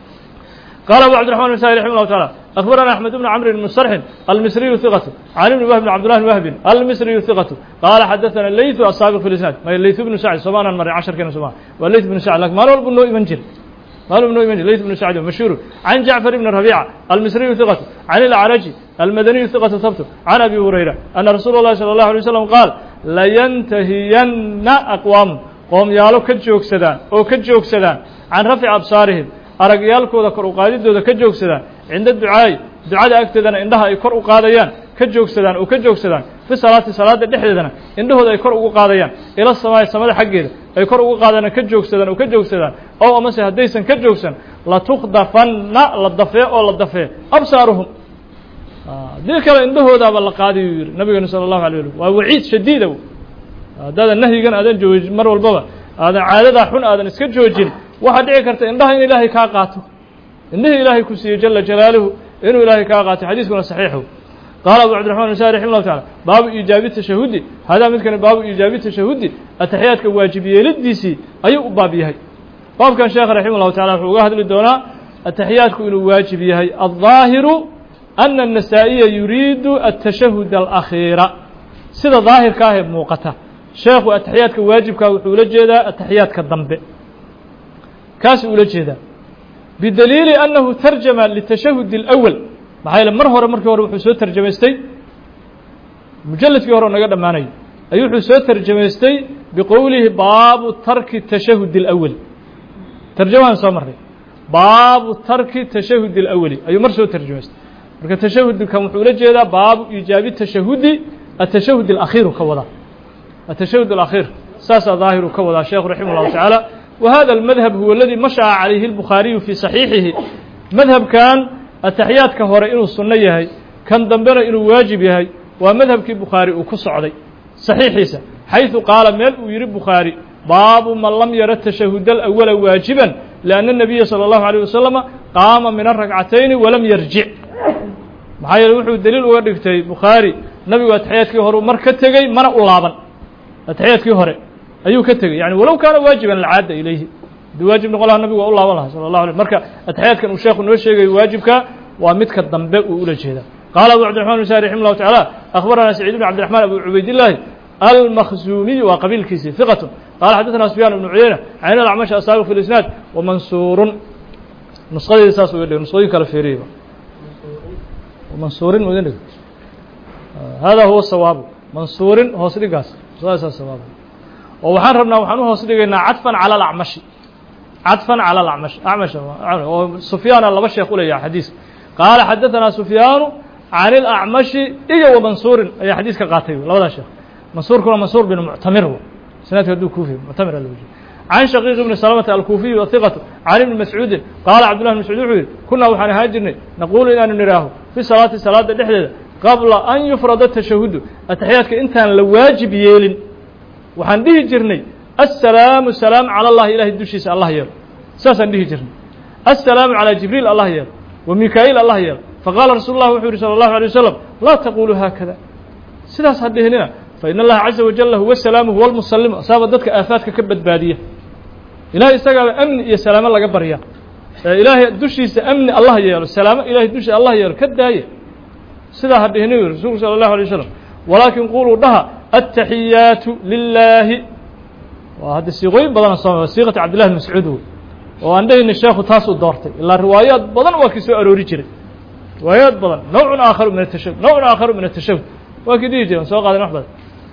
قال أبو عبد الرحمن النسائي رحمه الله تعالى أخبرنا أحمد بن عمرو المصرحن المصري ثقته عن ابن وهب بن عبد الله بن وهب المصري ثقته قال حدثنا الليث السابق في الإسناد ما الليث بن سعد سبحان المرة 10 كان سبحان والليث بن سعد لكن ما له بن منجل ما له بن منجل الليث بن سعد مشهور عن جعفر بن ربيعة المصري ثقته عن الأعرج المدني ثقته ثبته عن أبي هريرة أن رسول الله صلى الله عليه وسلم قال لينتهين أقوام قوم يالو كجوكسدان أو كجوكسدان عن رفع أبصارهم aragyaalkooda kor u qaadidooda ka joogsadaan cinda ducaa'i ducada agteedana indhaha ay kor u qaadayaan ka joogsadaan oo ka joogsadaan fi salaati salaada dhexdeedana indhahooda ay kor ugu qaadayaan ila samaa'i samada xaggeeda ay kor ugu qaadana ka joogsadaan oo ka joogsadaan oo amase haddaysan ka joogsan la tukhdafanna la dafee oo la dafee absaaruhum dii kale indhahoodaaba la qaadiyu yidhi nabigeenu sala allahu alay wasallam waa waciid shadiida haddaadan nahyigan aadan joojin mar walbaba aadan caadadaa xun aadan iska joojin waxaa dhici karta indhaha in ilaahay kaa qaato indhihii ilaahay ku siiyey jala jalaaluhu inuu ilaahay kaa qaato xadiiskuna saxiixu qaala abu cabdiraxman النasaa'i raximah llahu taعala baabu iijaabi tashahudi hadaa midkani baabu iijaabi tashahudi ataxiyaadka waajib yeelidiisii ayuu u baab yahay baabkan sheekh raximah llahu taala wuxuu uga hadli doonaa ataxiyaadku inuu waajib yahay الظaahiru ana النasaa'iya yuriidu الtashahud الأkhiira sida daahirka ah ee muuqata sheekhu ataxiyaadka waajibkaa wuxuu ula jeedaa ataxiyaadka dambe kaas ula jeedaa bidaliili annahu tarjama litashahud اlأwal maxaa yeele markii hore wuxuu soo tarjamaystay mujalladkii hore oo naga dhammaanayo ayuu wuxuu soo tarjamaystay بqowlihi baabu tarki التashahud الأول tarjamaan soo marnay baabu tarki التashahud الأwli ayuu mar soo tarjumaystay marka tashahudkan wuxuu ula jeedaa baabu iijaabi التashahudi التashahud الأkhيiru ka wadaa التashahud الأkhيir saasaa ظaahiru ka wadaa sheekhu raximه الlahu taعaalى وhada الmadhab huwa اladي mashaca عalayhi الbukhaariyu fii صaxiixihi madhabkan ataxiyaadka hore inuu sunno yahay kan dambena inuu waajib yahay waa madhabkii bukhaari uu ku socday صaxiixiisa xayثu qaala meel uu yihi bukhaari baabu man lam yara التashahud الأwla waajiba لأن النabiya slى الlahu عalيه waslama qaama min الragcatayni walam yarjic maxaa yeele wuxuu deliil uga dhigtay bukhaari nabigu ataxiyaadkii hore mar ka tegey mana u laaban ataxiyaadkii hore ayuu ka tegey yani walow kaana waajiban lacaada ilayhi haduu waajib noqon laha nabigu waa u laaban laha salى الlahu alيه marka ataxiyaadkan uu sheekhu noo sheegayo waajibka waa midka dambe uu ula jeeda qaala abu cabdiرaحman بن sari raximه الlahu taعalى أخbarana سacيid بن cabdiرaحman abu cubaydالlahi المخزومي waa qabiilkiisi ثiqة qال xadثna سفyان بن عuyaynة عن الأعمش الsaaبق في الإسناad وmaنsuur نسqadeedi saas uga dhig نسqooyin kala feeriya mansuurin u idin dhig hada huwa sawaabu mansuurin hoos dhigaas saa sawaab oo waxaan rabnaa waxaan u hoos dhigaynaa cadفan calى الأعmaشhi cadفan calى الأعmaشh أعmaش oo سفyaana laba sheekh u leeyahay xadiiska qaala xadaثna سفyaan عن الأعmaشhi iyo وmaنsuurin ayaa xadiiska qaatay labadaa sheekh mansuurkuna mansuur بن muctamir سنadka haduu kuufiy muctamir loo jeedo can shaqiiq ibni salamata alkuufiyi wahiqatu can ibni mascuudin qaala cabdullah bn mascuud wuxuu yidhi kunaa waxaan ahaan jirnay naquulu inaanu nidhaaho fi salaati salaada dhexdeeda qabla an yufrada tashahudu ataxiyaadka intaan la waajib yeelin waxaan dhihi jirnay assalaamu salaam cala allahi ilahay dushiisa allah yeelo saasaan dhihi jirnay assalaamu calaa jibriil allah yeelo wa mikaa'iil allah yeelo faqaala rasuulu llah wuxuu yihi salى allahu alيه wasalam laa taqulu haakada sidaas ha dhihinina fain allaha caza wajala huwa salaamu huwa lmusalimu asaaba dadka aafaadka ka badbaadiya ilahay isagaaba amni iyo salaamo laga barya ilaahay dushiisa amni allah yeelo salaamo ilahay dushiisa allah yeelo ka daaya sidaa ha dhihini wi rasuulku salى الlahu alيه wasalam walaakin quluu dhaha aلtaxiyaatu lilaahi waa hadda siiqooyin badana soo siiqata cabdillahi bn mascuud wey oo aan dhahayna sheekhu taasuu doortay ilaa riwaayaad badan waa kii soo aroori jiray riwaayaad badan nawcun aakharu min atashahud nawcun aakharu min atashahud waa kii dhihi jiren soo qaadan wax badan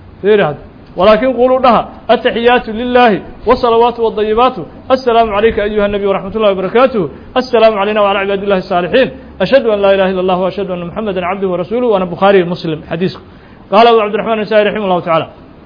ولكن قولوا لها التحيات لله والصلوات والطيبات السلام عليك أيها النبي ورحمة الله وبركاته السلام علينا وعلى عباد الله الصالحين أشهد أن لا إله إلا الله وأشهد أن محمدا عبده ورسوله وأنا بخاري مسلم حديث قال أبو عبد الرحمن النسائي رحمه الله تعالى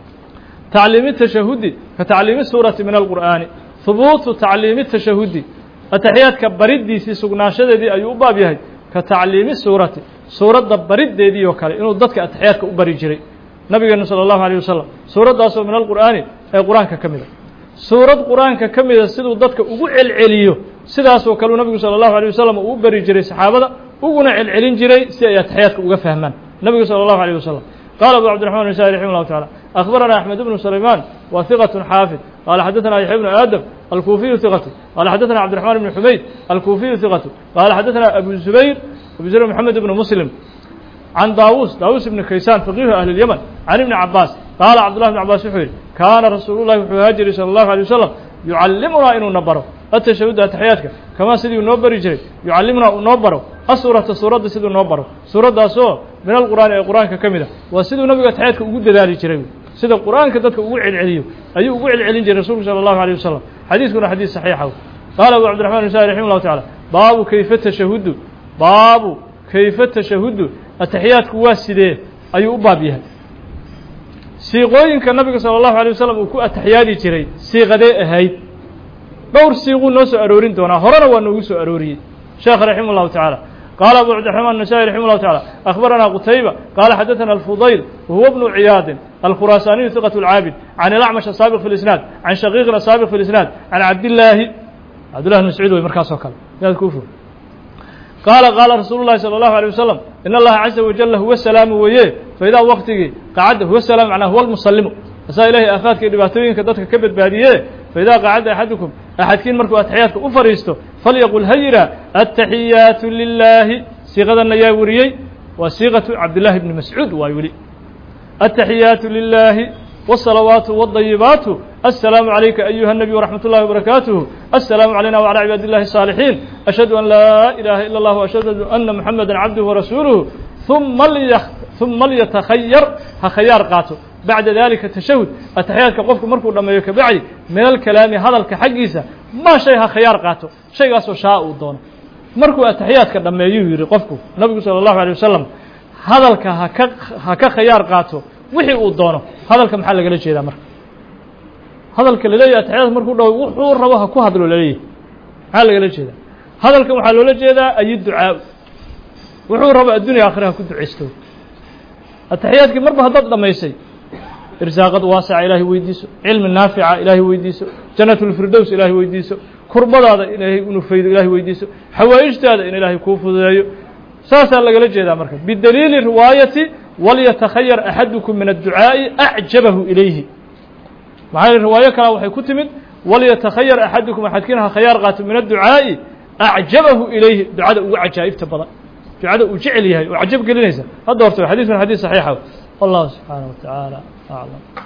تعليم التشهد كتعليم السورة من القرآن ثبوت تعليم التشهد التحيات كبردي في سقناشة دي أيوبا بها كتعليم السورة سورة برد دي وكالي إنه ضدك التحيات كأبري جري nabigeena salى الlahu عalيه wasalam suuraddaasoo min alqur'aani ee qur-aanka ka mida suurad qur-aanka ka mida siduu dadka ugu celceliyo sidaasoo kaleu nabigu salى الlahu عalيه wasalam uu u beri jiray saxaabada uguna celcelin jiray si ay ataxiyaadka uga fahmaan nabigu salى الlahu عalيه wasalam qaala abu cabdiرaحman النسائي raximه الlahu taعalى أخbarana أحmed بن سlayman wa ثiqaة xaafid qaala xadaثna yaحya بن aadam alkuufiyu ثiqatu qaala xadaثna cabdiرaحman بn xumayd alkuufiyu ثiqatu qaala xadaثna abu zubayr mحamed بn muslim عن dاوuس بن kaysاn فقيه أهل اليمن عن ابن عabاس قال cبدالله بن عabاس wuxuu yihi kاna رasuuل الlahi wuxuu ahaa jiray صلى الله عليه وسلم يucalimunaa inuu na baro التashahud ataxiyaadka kamaa sidii noo bari jiray yucalimunaa uu noo baro asurata suuradda siduu noo baro suuraddaasoo min alqur'aani ee qur'aanka ka mida waa siduu nabigu ataxiyaadka ugu dadaali jiray sida qur'aanka dadka ugu celceliyo ayuu ugu celcelin jiray rasuulku salى الlahu عليه wasalam xadiiskuna xadiis صaxiixa qaala abu cabdiرaحman النسائي raximه الlahu taعalى baabu kayfa tashahudu baabu kayfa tashahudu ataxiyaadku waa sidee ayuu u baab yahay siiqooyinka nabiga salى الlahu عalيه wasalam uu ku ataxiyaadi jiray siiqadee ahayd dhowr siiquu noo soo aroorin doonaa horena waa noogu soo arooriyey sheekh raximah الlahu taعalى qaala abu cabdiرaحman النasائي raximah الlahu taعalى أخbarana qutayba qaala xadaثna الfudayl wahuwa bnu ciyaadin alkhuraasaniyu ثiqaة الcaabid can الأcmash الsaabiq fi الإsnaad can shaqiiqin الsaabiq fi الإsnaad can cabdillaahi cabdillah bn mascuud wey markaasoo kale inaad ku fog qaala qaala rasuulu الlahi salى الlahu عalيه wasalam in allaha caza wajala huwa salaamu weye faidaa waktigii qacadda huwa salaam macnaa huwa lmusalimu asaa ilahay aafaadka iyo dhibaatooyinka dadka ka badbaadiye faidaa qacadda axadukum axadkiin markuu ataxiyaadka u fadhiisto falyaqul ha yihaa aلtaxiyaatu lilaahi siiqadanna yaa wariyey waa siiqatu cabdillahi bni mascuud waay weli aلtaxiyaatu lilaahi والصلوات والطيبات السلام عليك أيها النبي ورحمة الله وبركاته السلام علينا وعلى عباد الله الصالحين أشهد أن لا إله إلا الله وأشهد أن محمدا عبده ورسوله ثم ليتخير خيار قاته بعد ذلك التشهد التحيات كقفك مركو لما يكبعي من الكلام هذا الكحجيسة ما شيءها خيار قاته شيء قاسو شاء ودون مركو التحيات لما يجري قفكو النبي صلى الله عليه وسلم هذا هك خيار قاته وحي ودونه هذا محل قال شيء مرك هذا اللي ليه التحيات مركو لو وحور رواها كو هذا ليه حال قال شيء هذا محل ولا جيدا أي الدعاء وحور ربع الدنيا آخرها كنت عيستو التحيات كي مربها ضد لما يسي إرزاقات واسعة إلهي ويديسو علم النافعة إلهي ويديسو جنة الفردوس إلهي ويديسو كربض هذا إلهي ونفيد إلهي ويديسو حوائجت هذا إن إلهي كوفو ذايو ساسا لقى لجيدا مركب بالدليل الرواية وليتخير أحدكم من الدعاء أعجبه إليه معايا الرواية كلا وحي كتمت وليتخير أحدكم أحدكينها خيار قاتل من الدعاء أعجبه إليه دعاء وعجائب تبضى دعاء وجعلها وعجب قلنيسا هذا حديث من حديث صحيح والله سبحانه وتعالى أعلم